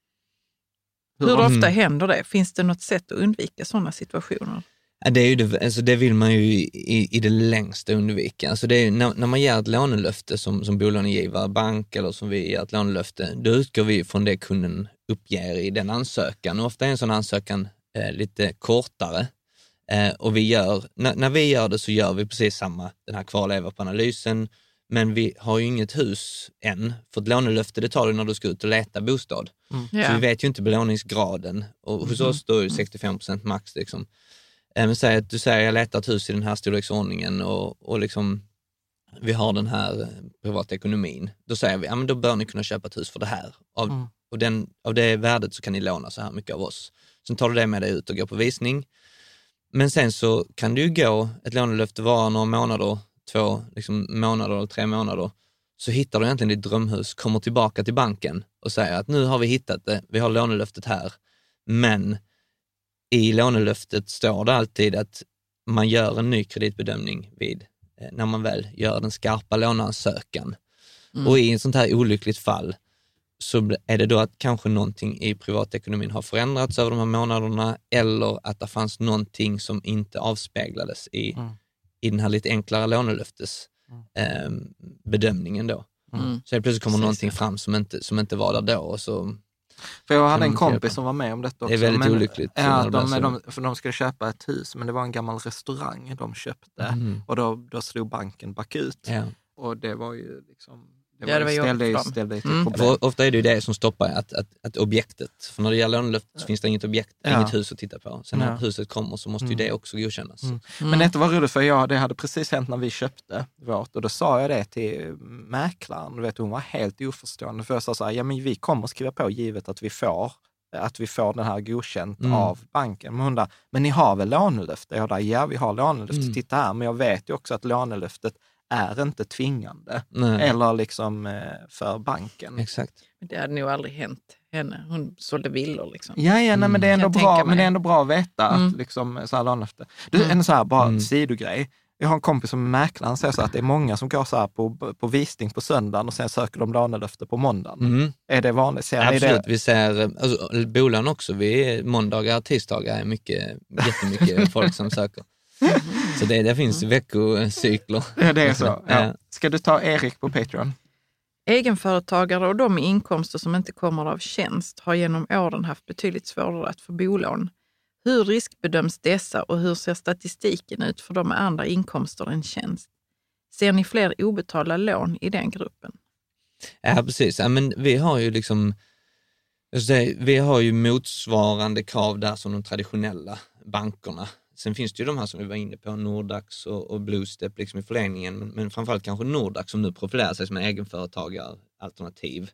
Speaker 4: Hur ofta händer det? Finns det något sätt att undvika sådana situationer?
Speaker 5: Ja, det är ju det vill man ju i det längsta undvika. Alltså det är när man ger ett lånelöfte som bolånegivare, bank eller som vi ger ett lånelöfte, då utgår vi från det kunden uppger i den ansökan. Och ofta är en sån ansökan lite kortare. Och när vi gör det så gör vi precis samma, den här kvarleva på analysen. Men vi har ju inget hus än. För ett lånelöfte det tar du när du ska ut och leta bostad. Så vi vet ju inte belåningsgraden. Och hos oss då är det 65% max liksom. Men säg att du säger jag letar ett hus i den här storleksordningen och liksom vi har den här privata ekonomin. Då säger vi, ja men då bör ni kunna köpa ett hus för det här. Av det värdet så kan ni låna så här mycket av oss. Sen tar du det med dig ut och går på visning. Men sen så kan du ju gå, ett lånelöfte vara några månader, 2 liksom, månader eller 3 månader. Så hittar du egentligen ditt drömhus, kommer tillbaka till banken och säger att nu har vi hittat det, vi har lånelöftet här. Men i lånelöftet står det alltid att man gör en ny kreditbedömning när man väl gör den skarpa låneansökan. Och i en sånt här olyckligt fall så är det då att kanske någonting i privatekonomin har förändrats över de här månaderna, eller att det fanns någonting som inte avspeglades i den här lite enklare lånelöftes bedömningen då. Så plötsligt kommer någonting fram som inte var där då, och så...
Speaker 2: För jag hade en kompis som var med om detta också.
Speaker 5: Det är väldigt olyckligt.
Speaker 2: Ja, för de skulle köpa ett hus, men det var en gammal restaurang de köpte. Och då slog banken bakut.
Speaker 5: Ja.
Speaker 2: Och det var ju liksom...
Speaker 5: ställde till problem. För ofta är det ju det som stoppar att objektet, för när det gäller lånelöftet så finns det inget objekt, inget hus att titta på. Sen när huset kommer så måste ju det också godkännas.
Speaker 2: Men detta var roligt, för det hade precis hänt när vi köpte vårt, och då sa jag det till mäklaren. Du vet, hon var helt oförstående, för jag sa så här, ja men vi kommer skriva på givet att vi får den här godkänt av banken. Men hon där, men ni har väl lånelöfte? Jag där, ja vi har lånelöfte, titta här, men jag vet ju också att lånelöftet är inte tvingande. Eller liksom för banken.
Speaker 5: Exakt.
Speaker 4: Men det hade nog aldrig hänt henne. Hon sålde villor liksom.
Speaker 2: Ja, men det är ändå bra, men det är ändå bra att veta att liksom så här lånelöfte. En så här bara sidogrej. Jag har en kompis som är mäklare, han säger så att det är många som går så här på visning på söndagen och sen söker de lånelöfte på måndagen. Är det vanligt?
Speaker 5: Absolut, vi ser bolagen också, måndagar, tisdagar är jättemycket folk som söker. Så det finns veckocykler.
Speaker 2: Ja, det är så. Ja. Ska du ta Erik på Patreon?
Speaker 4: Egenföretagare och de med inkomster som inte kommer av tjänst har genom åren haft betydligt svårare att få bolån. Hur riskbedöms dessa och hur ser statistiken ut för de med andra inkomster än tjänst? Ser ni fler obetalda lån i den gruppen?
Speaker 5: Ja, precis. Ja, men vi har ju vi har ju motsvarande krav där som de traditionella bankerna. Sen finns det ju de här som vi var inne på, Nordax och Bluestep liksom i förlängningen, men framförallt kanske Nordax som nu profilerar sig som en egenföretagaralternativ.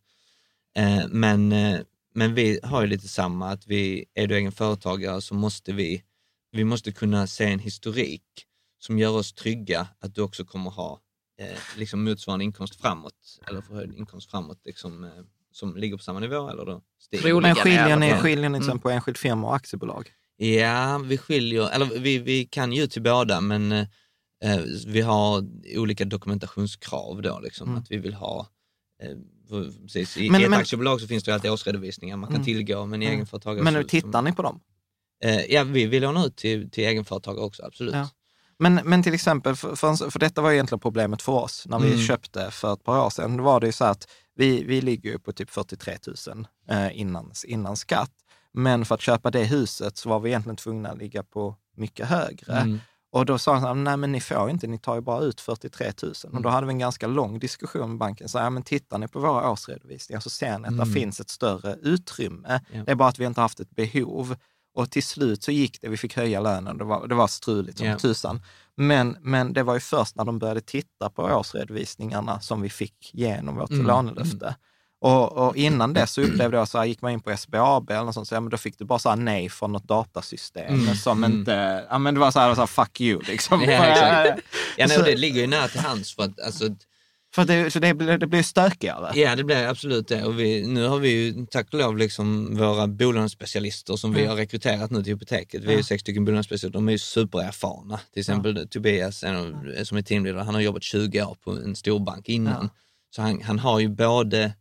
Speaker 5: Men vi har ju lite samma, att är du egenföretagare så måste vi måste kunna se en historik som gör oss trygga att du också kommer ha liksom motsvarande inkomst framåt, eller förhöjd inkomst framåt liksom, som ligger på samma nivå eller då stiger.
Speaker 2: Men skiljer ni på enskild firma och aktiebolag?
Speaker 5: Ja, vi kan ju till båda, men vi har olika dokumentationskrav då liksom, att vi vill ha precis. I ett aktiebolag så finns det ju alltid årsredovisningar man kan tillgå, men i egenföretagare...
Speaker 2: Men nu tittar ni på dem?
Speaker 5: Ja, vi lånar ut till egenföretagare också, absolut. Ja.
Speaker 2: Men till exempel, för detta var egentligen problemet för oss när vi köpte för ett par år sedan. Då var det ju så att vi ligger ju på typ 43 000 innan skatt. Men för att köpa det huset så var vi egentligen tvungna att ligga på mycket högre. Och då sa han, nej men ni får inte, ni tar ju bara ut 43 000. Och då hade vi en ganska lång diskussion med banken. Så ja, men tittar ni på våra årsredovisningar så ser ni att det finns ett större utrymme. Ja. Det är bara att vi inte haft ett behov. Och till slut så gick det, vi fick höja lönen. Det var struligt som tusan. Men det var ju först när de började titta på årsredovisningarna som vi fick igenom vårt lånelöfte. Och innan dess så upplevde jag så här, gick man in på SBAB eller något sånt, så ja, men då fick du bara så här nej från något datasystem som inte, ja men det var så här fuck you liksom.
Speaker 5: Det ligger ju nära till hands för att alltså,
Speaker 2: för det blir stökigare.
Speaker 5: Ja, det blir absolut det. Och nu har vi ju tack och lov liksom våra bolånsspecialister som vi har rekryterat nu till Hypoteket. Vi är ju 6 stycken bolånsspecialister, de är ju supererfarna. Till exempel Tobias som är teamledare, han har jobbat 20 år på en stor bank innan. Så han har ju både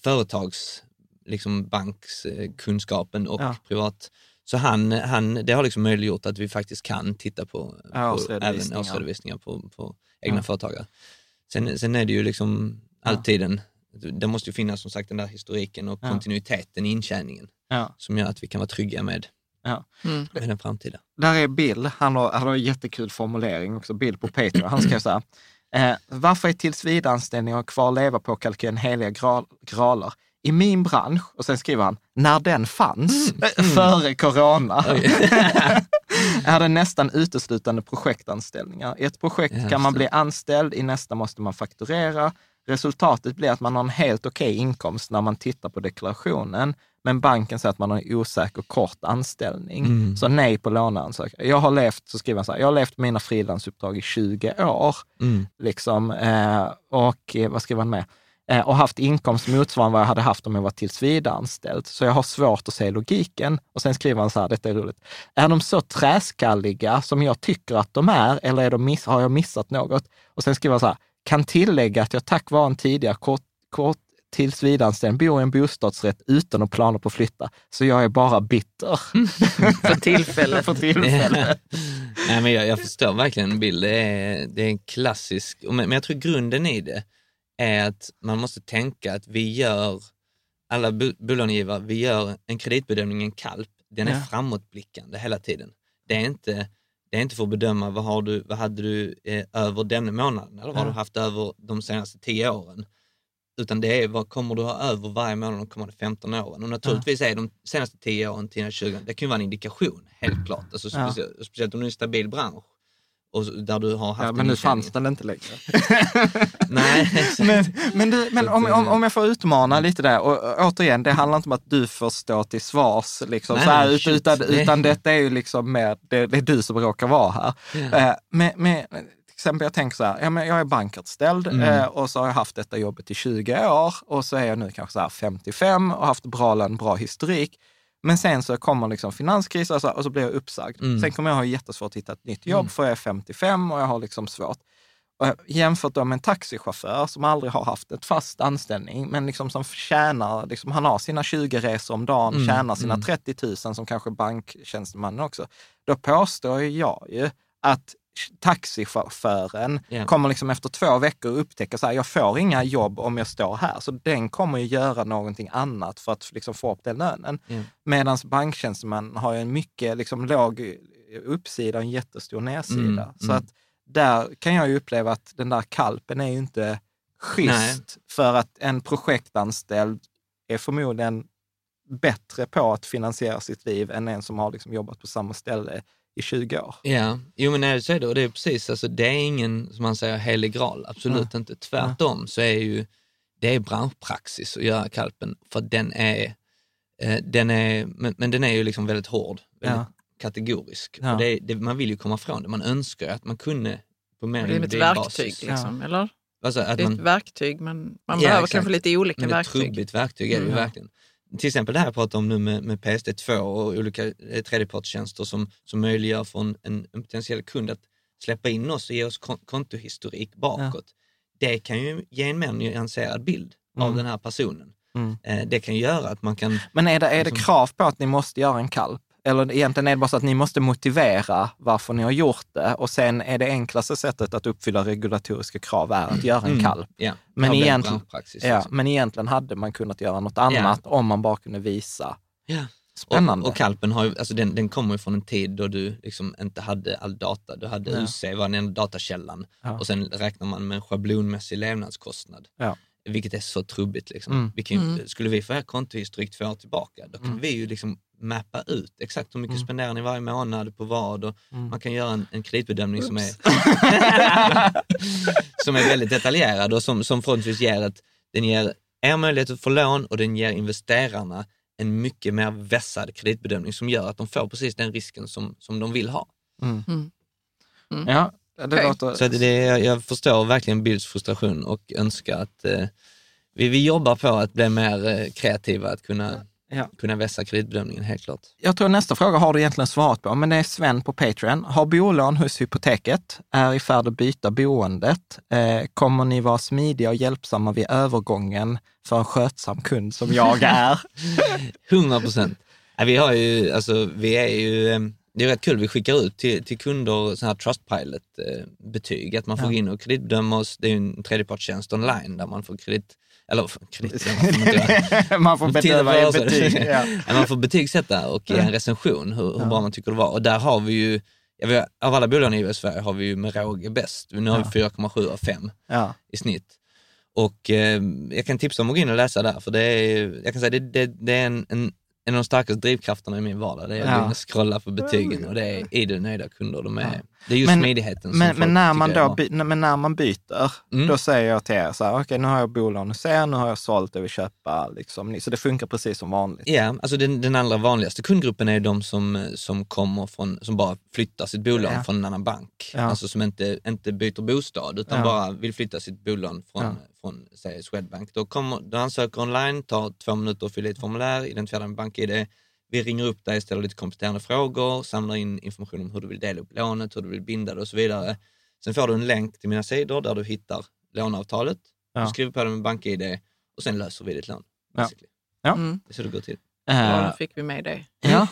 Speaker 5: företagsbankskunskapen och privat. Så det har liksom möjliggjort att vi faktiskt kan titta på även årsredovisningar på egna företagare. Sen är det ju liksom alltid det måste ju finnas som sagt den där historiken och kontinuiteten i intjäningen som gör att vi kan vara trygga med den framtida.
Speaker 2: Där är Bill, han har en jättekul formulering också, Bill på Patreon. Han skrev så här: varför är tillsvidareanställningar och kvar-leva-på-kalkylen heliga gralar? I min bransch, och sen skriver han, när den fanns före corona, är det nästan uteslutande projektanställningar. I ett projekt kan man bli anställd, i nästa måste man fakturera. Resultatet blir att man har en helt okej inkomst när man tittar på deklarationen, men banken säger att man har en osäker kort anställning. Så nej på låneansökan. Jag har levt mina frilansuppdrag i 20 år. Liksom, och vad skriver han med? och haft inkomst motsvarande vad jag hade haft om jag var tillsvidareanställd. Så jag har svårt att se logiken. Och sen skriver han så här, detta är roligt. Är de så träskalliga som jag tycker att de är, eller har jag missat något? Och sen skriver han så här, kan tillägga att jag tack vare en tidigare kort tillsvidareanställd bor i en bostadsrätt utan att planer på att flytta. Så jag är bara bitter.
Speaker 4: För tillfället.
Speaker 5: Nej, men jag förstår verkligen en bild. Det är en klassisk, men jag tror grunden i det är att man måste tänka att vi gör, alla bolångivare, vi gör en kreditbedömning, en kalp. Den är framåtblickande hela tiden. Det är inte för att bedöma vad hade du över denna månaden eller vad har du haft över de senaste 10 åren. Utan det är vad kommer du ha över varje månad de kommande 15 åren. Och naturligtvis är de senaste 10 åren, 10-20, det kan ju vara en indikation, helt klart. Alltså, speciellt om du är en stabil bransch. Och där du har haft
Speaker 2: men nu fanns den inte längre.
Speaker 5: Nej.
Speaker 2: men om jag får utmana lite där, och återigen, det handlar inte om att du får stå till svars liksom, nej, så här, utan detta är ju liksom mer, det är du som råkar vara här. Med exempel, jag tänker så här, jag är bankanställd och så har jag haft detta jobbet i 20 år och så är jag nu kanske så här 55 och haft bra lön, bra historik. Men sen så kommer liksom finanskris och så blir jag uppsagd. Sen kommer jag ha jättesvårt att hitta ett nytt jobb för jag är 55 och jag har liksom svårt. Och jämfört då med en taxichaufför som aldrig har haft ett fast anställning men liksom som tjänar, liksom, han har sina 20 resor om dagen, tjänar sina 30 000 som kanske banktjänsteman också. Då påstår jag ju att taxichauffören kommer liksom efter 2 veckor upptäcka så här, jag får inga jobb om jag står här. Så den kommer ju göra någonting annat för att liksom få upp den lönen. Medan banktjänsteman har ju en mycket liksom låg uppsida och en jättestor nedsida. Så att där kan jag ju uppleva att den där kalpen är ju inte schysst för att en projektanställd är förmodligen bättre på att finansiera sitt liv än en som har liksom jobbat på samma ställe i 20 år. Ja,
Speaker 5: jo men är det så är det, och det är precis, alltså det är ingen, som man säger, helig graal, absolut inte. Tvärtom så är ju, det är branschpraxis att göra kalpen, för den är men den är ju liksom väldigt hård, väldigt kategorisk. Och man vill ju komma från det, man önskar att man kunde på mer
Speaker 4: det är ett verktyg liksom, eller?
Speaker 5: Alltså, att
Speaker 4: det är ett verktyg, men man behöver kanske lite olika verktyg.
Speaker 5: Men ett trubbigt verktyg är det ju verkligen. Till exempel det här jag pratar om nu med PSD2 och olika tredjepartstjänster som möjliggör för en potentiell kund att släppa in oss och ge oss kontohistorik bakåt. Det kan ju ge en mer nyanserad bild av den här personen. Det kan göra att man kan...
Speaker 2: Men är det krav på att ni måste göra en kalp? Eller egentligen är det bara så att ni måste motivera varför ni har gjort det och sen är det enklaste sättet att uppfylla regulatoriska krav är att göra en kalp. Men egentligen hade man kunnat göra något annat om man bara kunde visa. Spännande.
Speaker 5: Och kalpen har ju, alltså den kommer ju från en tid då du liksom inte hade all data. Du hade UC, var den enda datakällan. Och sen räknar man med en schablonmässig levnadskostnad. Vilket är så trubbigt liksom. Skulle vi få här kontohistorik 2 år tillbaka, då kan vi ju liksom mappa ut exakt hur mycket spenderar ni varje månad på vad, och man kan göra en kreditbedömning som är som är väldigt detaljerad och som förhoppningsvis ger att den ger er möjlighet att få lån och den ger investerarna en mycket mer vässad kreditbedömning som gör att de får precis den risken som de vill ha.
Speaker 2: Ja, det låter...
Speaker 5: Så jag förstår verkligen Bills frustration och önskar att vi jobbar på att bli mer kreativa, att kunna vässa kreditbedömningen, helt klart.
Speaker 2: Jag tror nästa fråga har du egentligen svarat på, men det är Sven på Patreon. Har bolån hos Hypoteket, är i färd att byta boendet. Kommer ni vara smidiga och hjälpsamma vid övergången för en skötsam kund som jag är?
Speaker 5: 100%. Vi har ju, alltså det är rätt kul, vi skickar ut till kunder så här Trustpilot-betyg, att man får in och kreditbedöma oss. Det är ju en tredjepartstjänst online där man får
Speaker 2: man får bedöma betyg.
Speaker 5: Man får betygsätta och ge en recension hur bra man tycker det var. Och där har vi ju, av alla bolångivare i Sverige har vi ju med råge bäst. Nu har vi 4,7 av 5 i snitt. Och jag kan tipsa om att gå in och läsa där, för det är en av de starkaste drivkrafterna i min vardag. Det är att scrolla på betygen och det är idel nöjda kunder. De är Det är just smidigheten som
Speaker 2: men när man byter, då säger jag till er så här, okej, nu har jag bolån hos er, nu har jag sålt, jag vill köpa liksom, så det funkar precis som vanligt.
Speaker 5: Ja, alltså den allra vanligaste kundgruppen är de som kommer som bara flyttar sitt bolån från en annan bank. Ja. Alltså som inte byter bostad utan bara vill flytta sitt bolån från säg Swedbank. Då ansöker online, tar 2 minuter att fylla i ett formulär, identifiera en bank-ID. Vi ringer upp dig, ställer lite kompletterande frågor, samlar in information om hur du vill dela upp lånet, hur du vill binda det och så vidare. Sen får du en länk till mina sidor där du hittar låneavtalet. Du skriver på det med bank-ID och sen löser vi ditt lån.
Speaker 2: Ja.
Speaker 5: Det är så det går till.
Speaker 4: Ja, då fick vi med det.
Speaker 2: Ja.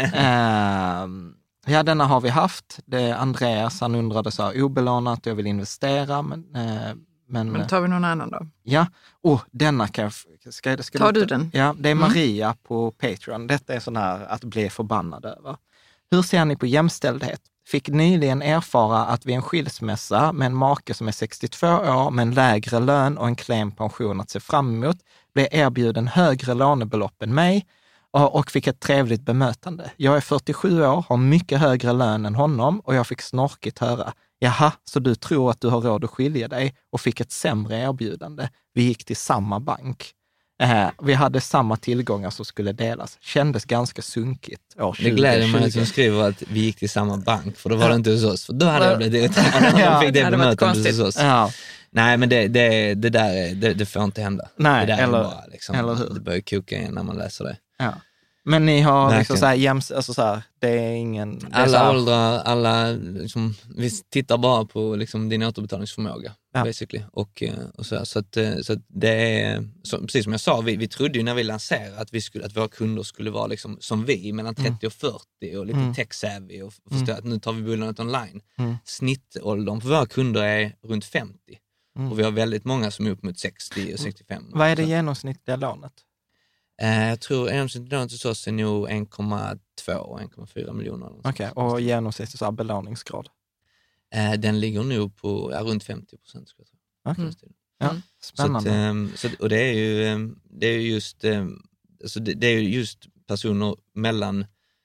Speaker 2: Ja, denna har vi haft. Det är Andreas, han undrade så här, obelånat, jag vill investera, men
Speaker 4: tar vi någon annan då?
Speaker 2: Ja, denna kan jag...
Speaker 4: Tar du den?
Speaker 2: Ja, det är Maria på Patreon. Detta är sån här att bli förbannad över. Hur ser ni på jämställdhet? Fick nyligen erfara att vid en skilsmässa med en make som är 62 år med en lägre lön och en klen pension att se fram emot, blev erbjuden högre lånebelopp än mig och fick ett trevligt bemötande. Jag är 47 år, har mycket högre lön än honom och jag fick snorkigt höra: jaha, så du tror att du har råd att skilja dig, och fick ett sämre erbjudande. Vi gick till samma bank. Vi hade samma tillgångar som skulle delas. Kändes ganska sunkigt.
Speaker 5: Det gläder mig att du skriver att vi gick till samma bank, för då var det inte hos oss. För då hade jag blivit irriterad när de fick det bemötandet hos oss. Ja. Nej, men det får inte hända.
Speaker 2: Nej,
Speaker 5: det där
Speaker 2: eller,
Speaker 5: är bara, liksom,
Speaker 2: eller hur?
Speaker 5: Det börjar koka igen när man läser det.
Speaker 2: Ja. Men ni har liksom så här, alltså så här, det är ingen... Det är
Speaker 5: alla åldrar, alla, liksom, vi tittar bara på liksom din återbetalningsförmåga, basically. Och så att det är, precis som jag sa, vi trodde ju när vi lanserade att våra kunder skulle vara liksom som vi, mellan 30 och 40 och lite tech-savvy och förstå att nu tar vi bolånet online. Snittåldern för våra kunder är runt 50 och vi har väldigt många som är upp mot 60 och 65.
Speaker 2: Vad är det genomsnittliga lånet?
Speaker 5: Jag tror genomsnittligt hos oss är nog 1,2-1,4 miljoner.
Speaker 2: Okej, och genomsnittligt så här belåningsgrad?
Speaker 5: Den ligger nog på runt 50%.
Speaker 2: Okay. Ja, spännande.
Speaker 5: Och det är ju just personer mellan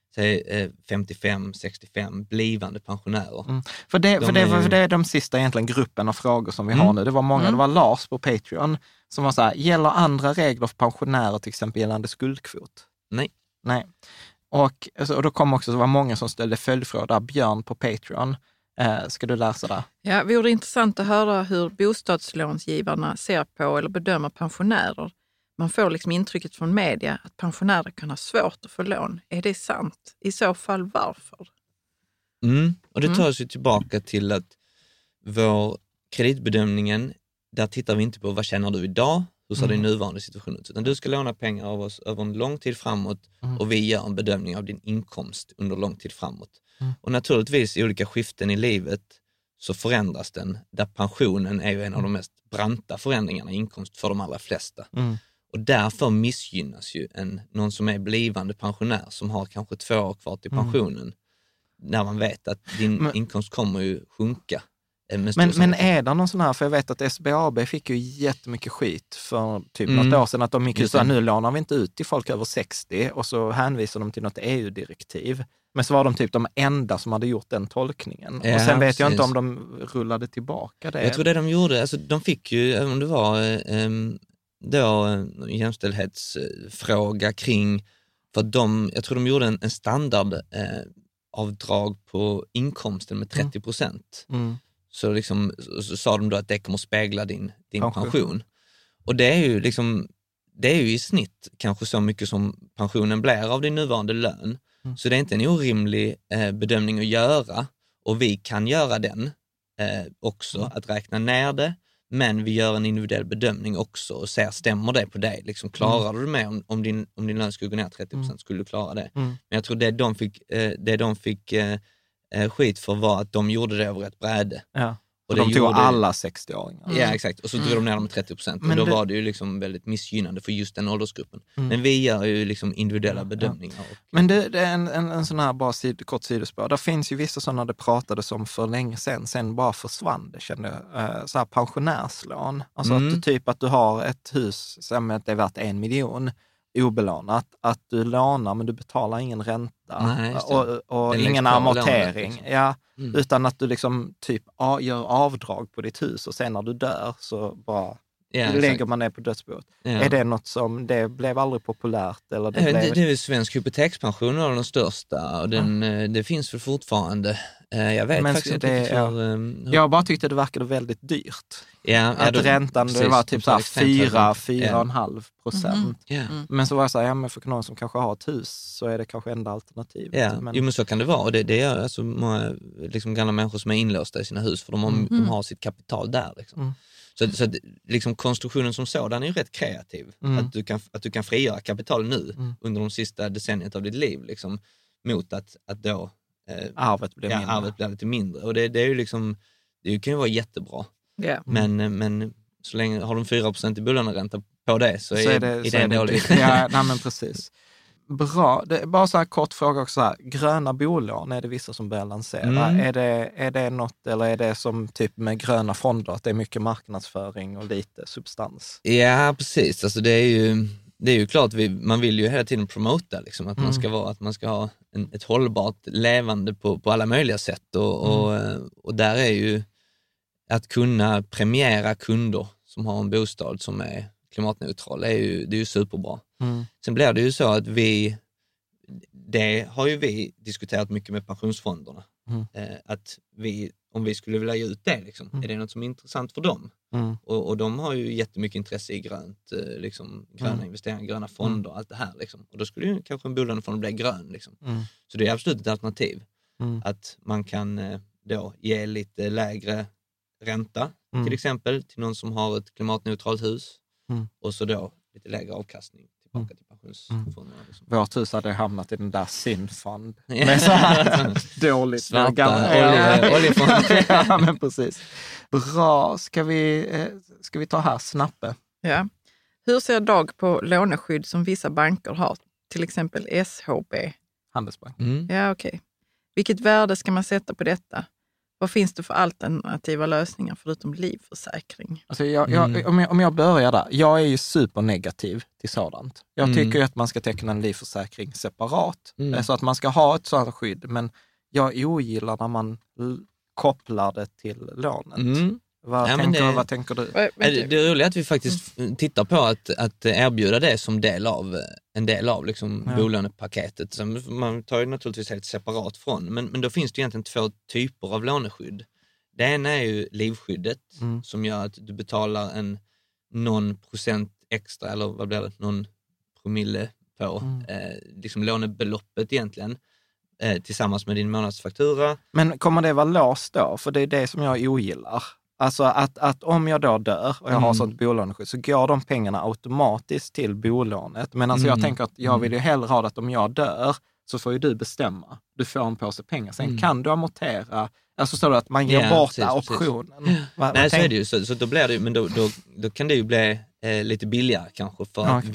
Speaker 5: 55-65 blivande pensionärer. För
Speaker 2: det är de sista egentligen gruppen av frågor som vi har nu. Det var många, det var Lars på Patreon som var så här: gäller andra regler för pensionärer, till exempel gällande skuldkvot? Nej. Och då kom också, det var många som ställde följdfrågor. Björn på Patreon, ska du läsa det?
Speaker 4: Ja, det vore intressant att höra hur bostadslånsgivarna ser på eller bedömer pensionärer. Man får liksom intrycket från media att pensionärer kan ha svårt att få lån. Är det sant? I så fall varför?
Speaker 5: Och det tar oss ju tillbaka till att vår kreditbedömningen, där tittar vi inte på vad tjänar du idag, hur ser din nuvarande situation ut. Utan du ska låna pengar av oss över en lång tid framåt och vi gör en bedömning av din inkomst under lång tid framåt. Och naturligtvis i olika skiften i livet så förändras den, där pensionen är ju en av de mest branta förändringarna i inkomst för de allra flesta. Och därför missgynnas ju någon som är blivande pensionär som har kanske 2 år kvar till pensionen, när man vet att din inkomst kommer ju sjunka. Men
Speaker 2: är det någon sån här, för jag vet att SBAB fick ju jättemycket skit för typ något år sedan, att de gick ju så här, nu lånar vi inte ut till folk över 60 och så hänvisar de till något EU-direktiv. Men så var de typ de enda som hade gjort den tolkningen. Och sen vet jag inte om de rullade tillbaka det.
Speaker 5: Jag tror det de gjorde, alltså de fick ju, även om det var då jämställdhetsfråga kring, för jag tror de gjorde en standardavdrag på inkomsten med 30%. Så liksom så sa de då att det kommer spegla din pension. Och det är ju liksom, det är ju i snitt kanske så mycket som pensionen blir av din nuvarande lön. Så det är inte en orimlig bedömning att göra, och vi kan göra den också, att räkna ner det, men vi gör en individuell bedömning också och ser, stämmer det på dig? Liksom, klarar du med om din lön skulle gå ner 30%, skulle du klara det? Men jag tror det de fick skit för var att de gjorde det över ett bräde.
Speaker 2: Ja. Och de tog alla 60-åringar.
Speaker 5: Ja, exakt. Och så drog de ner dem med 30%. Och då var det ju liksom väldigt missgynnande för just den åldersgruppen. Men vi gör ju liksom individuella bedömningar.
Speaker 2: Men det är en sån här bara kort sidospår. Det finns ju vissa sådana det pratades om för länge sedan. Sen bara försvann det, kände jag. Så här pensionärslån. Alltså att typ att du har ett hus som det är värt 1 miljon. obelånat, att du lånar men du betalar ingen ränta.
Speaker 5: Nej,
Speaker 2: och ingen amortering. Ja, utan att du liksom typ gör avdrag på ditt hus och sen när du dör så bara lägger man det på dödsboet. Ja. Är det något som, det blev aldrig populärt? Eller det är väl
Speaker 5: svensk hypotekspension var den största och det finns väl fortfarande. Jag vet faktiskt inte hur...
Speaker 2: Jag bara tyckte det verkade väldigt dyrt. Att räntan det var typ 4,5%. Men så var jag så här, men för någon som kanske har ett hus så är det kanske enda alternativet.
Speaker 5: Ja, men så kan det vara. Och det är alltså många liksom gamla människor som är inlåsta i sina hus för de har sitt kapital där. Liksom. Så liksom konstruktionen som sådan är ju rätt kreativ. Att du kan frigöra kapital nu under de sista decenniet av ditt liv liksom, mot att då
Speaker 2: arvet blir
Speaker 5: lite mindre. Och det är ju liksom, det kan ju vara jättebra. Yeah. Men så länge har de 4% i bolåneränta på det så är det dåligt.
Speaker 2: Ja, nej men precis. Bra. Det är bara så här kort fråga också här. Gröna bolån är det vissa som börjar lansera. Är det något, eller är det som typ med gröna fonder att det är mycket marknadsföring och lite substans?
Speaker 5: Ja, precis. Alltså det är ju klart, man vill ju hela tiden promota liksom, att man ska ha ett hållbart levande på alla möjliga sätt och där är ju att kunna premiera kunder som har en bostad som är klimatneutral, det är ju superbra. Sen blir det ju så att det har ju vi diskuterat mycket med pensionsfonderna. Att om vi skulle vilja ge ut det, liksom, är det något som är intressant för dem? Och de har ju jättemycket intresse i grönt, liksom, gröna investeringar, gröna fonder och allt det här. Liksom. Och då skulle ju kanske en bolånefond bli grön. Liksom. Så det är absolut ett alternativ. Att man kan då ge lite lägre ränta, till exempel, till någon som har ett klimatneutralt hus. Och så då lite lägre avkastning tillbaka till pensionsfonderna. Liksom.
Speaker 2: Vårt hus hade hamnat i den där synfond. Med så här dåligt.
Speaker 5: Svarta oljefond.
Speaker 2: Ja, men precis. Bra. Ska vi ta här Snappe?
Speaker 4: Ja. Hur ser Dag på låneskydd som vissa banker har? Till exempel SHB.
Speaker 2: Handelsbank.
Speaker 4: Ja, okej. Vilket värde ska man sätta på detta? Vad finns det för alternativa lösningar förutom livförsäkring?
Speaker 2: Alltså om jag börjar där. Jag är ju supernegativ till sådant. Jag tycker ju att man ska teckna en livförsäkring separat. Så att man ska ha ett sådant skydd. Men jag ogillar när man kopplar det till lånet. Vad tänker du?
Speaker 5: Det är roligt att vi faktiskt tittar på att erbjuda det som en del av liksom bolånepaketet. Så man tar ju naturligtvis helt separat från. Men då finns det egentligen 2 typer av låneskydd. Det ena är ju livskyddet som gör att du betalar någon procent extra, eller vad blir det, någon promille på liksom lånebeloppet egentligen. Tillsammans med din månadsfaktura.
Speaker 2: Men kommer det vara låst då? För det är det som jag ogillar. Alltså att om jag då dör och jag har sånt bolåneskydd så går de pengarna automatiskt till bolånet. Men alltså jag tänker att jag vill ju hellre ha det att om jag dör så får ju du bestämma. Du får en påse pengar. Sen kan du amortera. Alltså så att man ger bort optionen.
Speaker 5: Nej, så är det ju. Så då blir det ju, men då kan det ju bli lite billigare kanske för att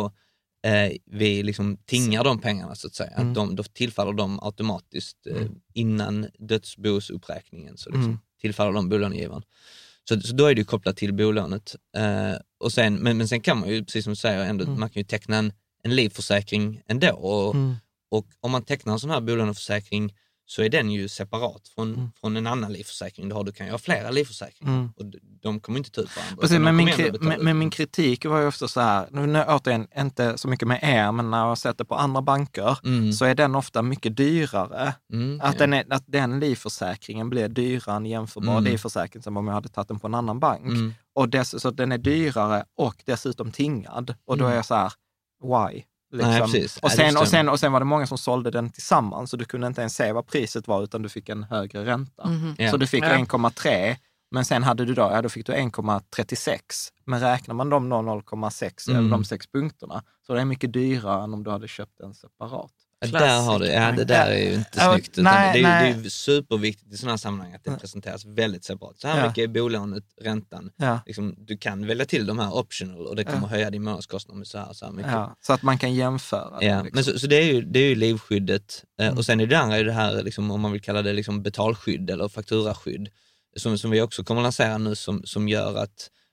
Speaker 5: vi liksom tingar de pengarna så att säga. Att då tillfaller de automatiskt innan dödsbosuppräkningen så liksom tillfaller de bolånegivaren. Så då är det ju kopplat till bolånet. Och sen, men sen kan man ju, precis som du säger, ändå, man kan ju teckna en livförsäkring ändå. Och om man tecknar en sån här bolåneförsäkring så är den ju separat från en annan livförsäkring. Du kan ju ha flera livförsäkringar och de kommer inte ta ut varandra.
Speaker 2: Precis, men min kritik var ju ofta så här, nu återigen inte så mycket med men när jag sätter på andra banker så är den ofta mycket dyrare. Att den livförsäkringen blir dyrare än jämförbar livförsäkring som om jag hade tagit den på en annan bank. Och så den är dyrare och dessutom tingad. Och då är jag så här, why? Liksom.
Speaker 5: Nej, precis.
Speaker 2: Och sen var det många som sålde den tillsammans så du kunde inte ens se vad priset var utan du fick en högre ränta. Så du fick 1,3 men sen hade du då fick du 1,36. Men räknar man de 0,6 eller de 6 punkterna så det är mycket dyrare än om du hade köpt den separat.
Speaker 5: Där har du, det där är ju inte snyggt. Det är ju superviktigt i sådana här sammanhang att det presenteras väldigt separat. Så här mycket är bolånet, räntan. Liksom, du kan välja till de här optional och det kommer höja din månadskostnad med så här mycket.
Speaker 2: Så att man kan jämföra.
Speaker 5: Det, liksom. Men så det är ju livskyddet. Och sen är det andra det här, liksom, om man vill kalla det liksom betalskydd eller fakturaskydd. Som vi också kommer att lansera nu som gör att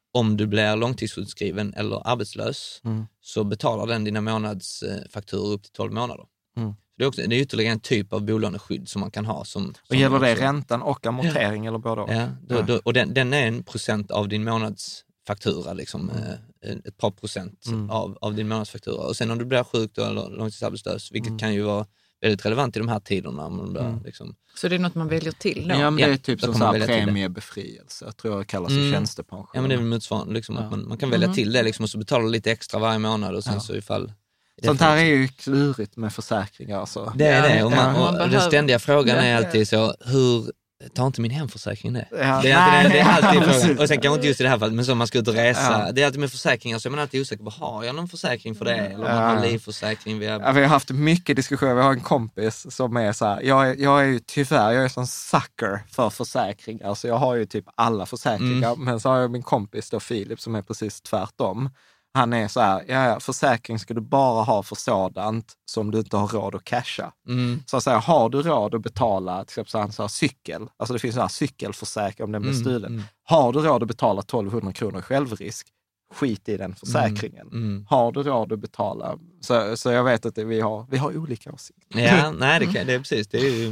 Speaker 5: om du blir långtidssjukskriven eller arbetslös så betalar den dina månadsfakturor upp till 12 månader. Det är ytterligare en typ av bolåneskydd som man kan ha. Och
Speaker 2: gäller det räntan och amortering eller båda?
Speaker 5: Och den är 1% av din månadsfaktura, liksom, ett par procent av din månadsfaktura. Och sen om du blir sjuk då, eller långtidsarbetslös, vilket kan ju vara väldigt relevant i de här tiderna. Man blir, liksom...
Speaker 4: Så det är något man väljer till då?
Speaker 2: Ja, men det är typ som så här premiebefrielse. Jag tror jag kallas för tjänstepension.
Speaker 5: Ja, men det är väl motsvarande. Liksom, att man kan välja till det liksom, och så betalar lite extra varje månad och sen så ifall...
Speaker 2: Sånt här är ju klurigt med försäkringar. Så.
Speaker 5: Det är det. Och den ständiga frågan är alltid så, hur tar inte min hemförsäkring det? Ja. Det är alltid frågan. Och sen kanske inte just i det här fallet, men så man ska ut och resa. Ja. Det är alltid med försäkringar, så är man alltid osäker på, har jag någon försäkring för det? Eller man har livförsäkring. Vi har
Speaker 2: haft mycket diskussioner. Vi har en kompis som är så här, jag är ju tyvärr, jag är sån sucker för försäkringar. Så jag har ju typ alla försäkringar. Men så har jag min kompis då, Filip, som är precis tvärtom. Han är så här, försäkring ska du bara ha för sådant som du inte har råd att casha. Så här, har du råd att betala, till exempel han sa cykel, alltså det finns så här cykelförsäkring om den blir stulen. Har du råd att betala 1200 kronor självrisk, skit i den försäkringen. Har du råd att betala, så jag vet att vi har olika åsikter.
Speaker 5: Ja, nej, det är precis, det är ju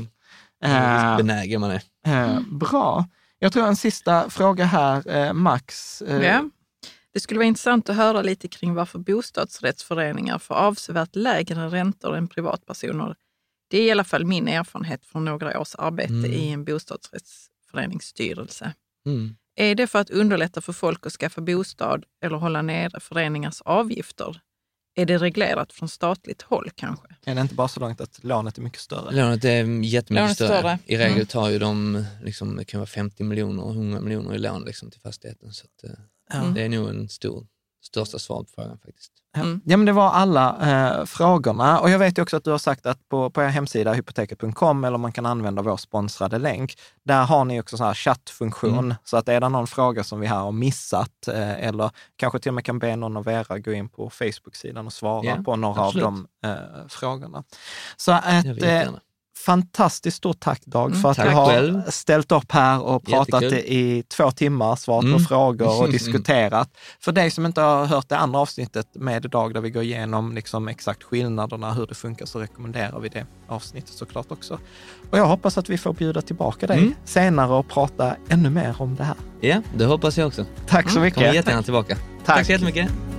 Speaker 5: benägen man är.
Speaker 2: Bra. Jag tror en sista fråga här, Max.
Speaker 4: Det skulle vara intressant att höra lite kring varför bostadsrättsföreningar får avsevärt lägre räntor än privatpersoner. Det är i alla fall min erfarenhet från några års arbete i en bostadsrättsföreningsstyrelse. Är det för att underlätta för folk att skaffa bostad eller hålla nere föreningars avgifter? Är det reglerat från statligt håll kanske?
Speaker 2: Är det inte bara så långt att lånet är mycket större?
Speaker 5: Lånet är jättemycket större. I regel tar ju de, liksom, det kan vara 50 miljoner och 100 miljoner i lån liksom, till fastigheten. Så att, det är nog en största svar på frågan faktiskt.
Speaker 2: Ja, men det var alla frågorna. Och jag vet ju också att du har sagt att på er hemsida hypoteket.com, eller man kan använda vår sponsrade länk, där har ni också så här chattfunktion. Så att är det någon fråga som vi här har missat, eller kanske till och med kan be någon av er gå in på Facebook-sidan och svara på några av de frågorna. Så att fantastiskt stort tack, Dag, för att du har ställt upp här och pratat i 2 timmar, svarat på frågor och diskuterat. För dig som inte har hört det andra avsnittet med Dag, där vi går igenom liksom exakt skillnaderna, hur det funkar, så rekommenderar vi det avsnittet såklart också. Och jag hoppas att vi får bjuda tillbaka dig senare och prata ännu mer om det här.
Speaker 5: Ja, det hoppas jag också.
Speaker 2: Tack så mycket.
Speaker 5: Kommer jättegärna tillbaka. Tack så jättemycket.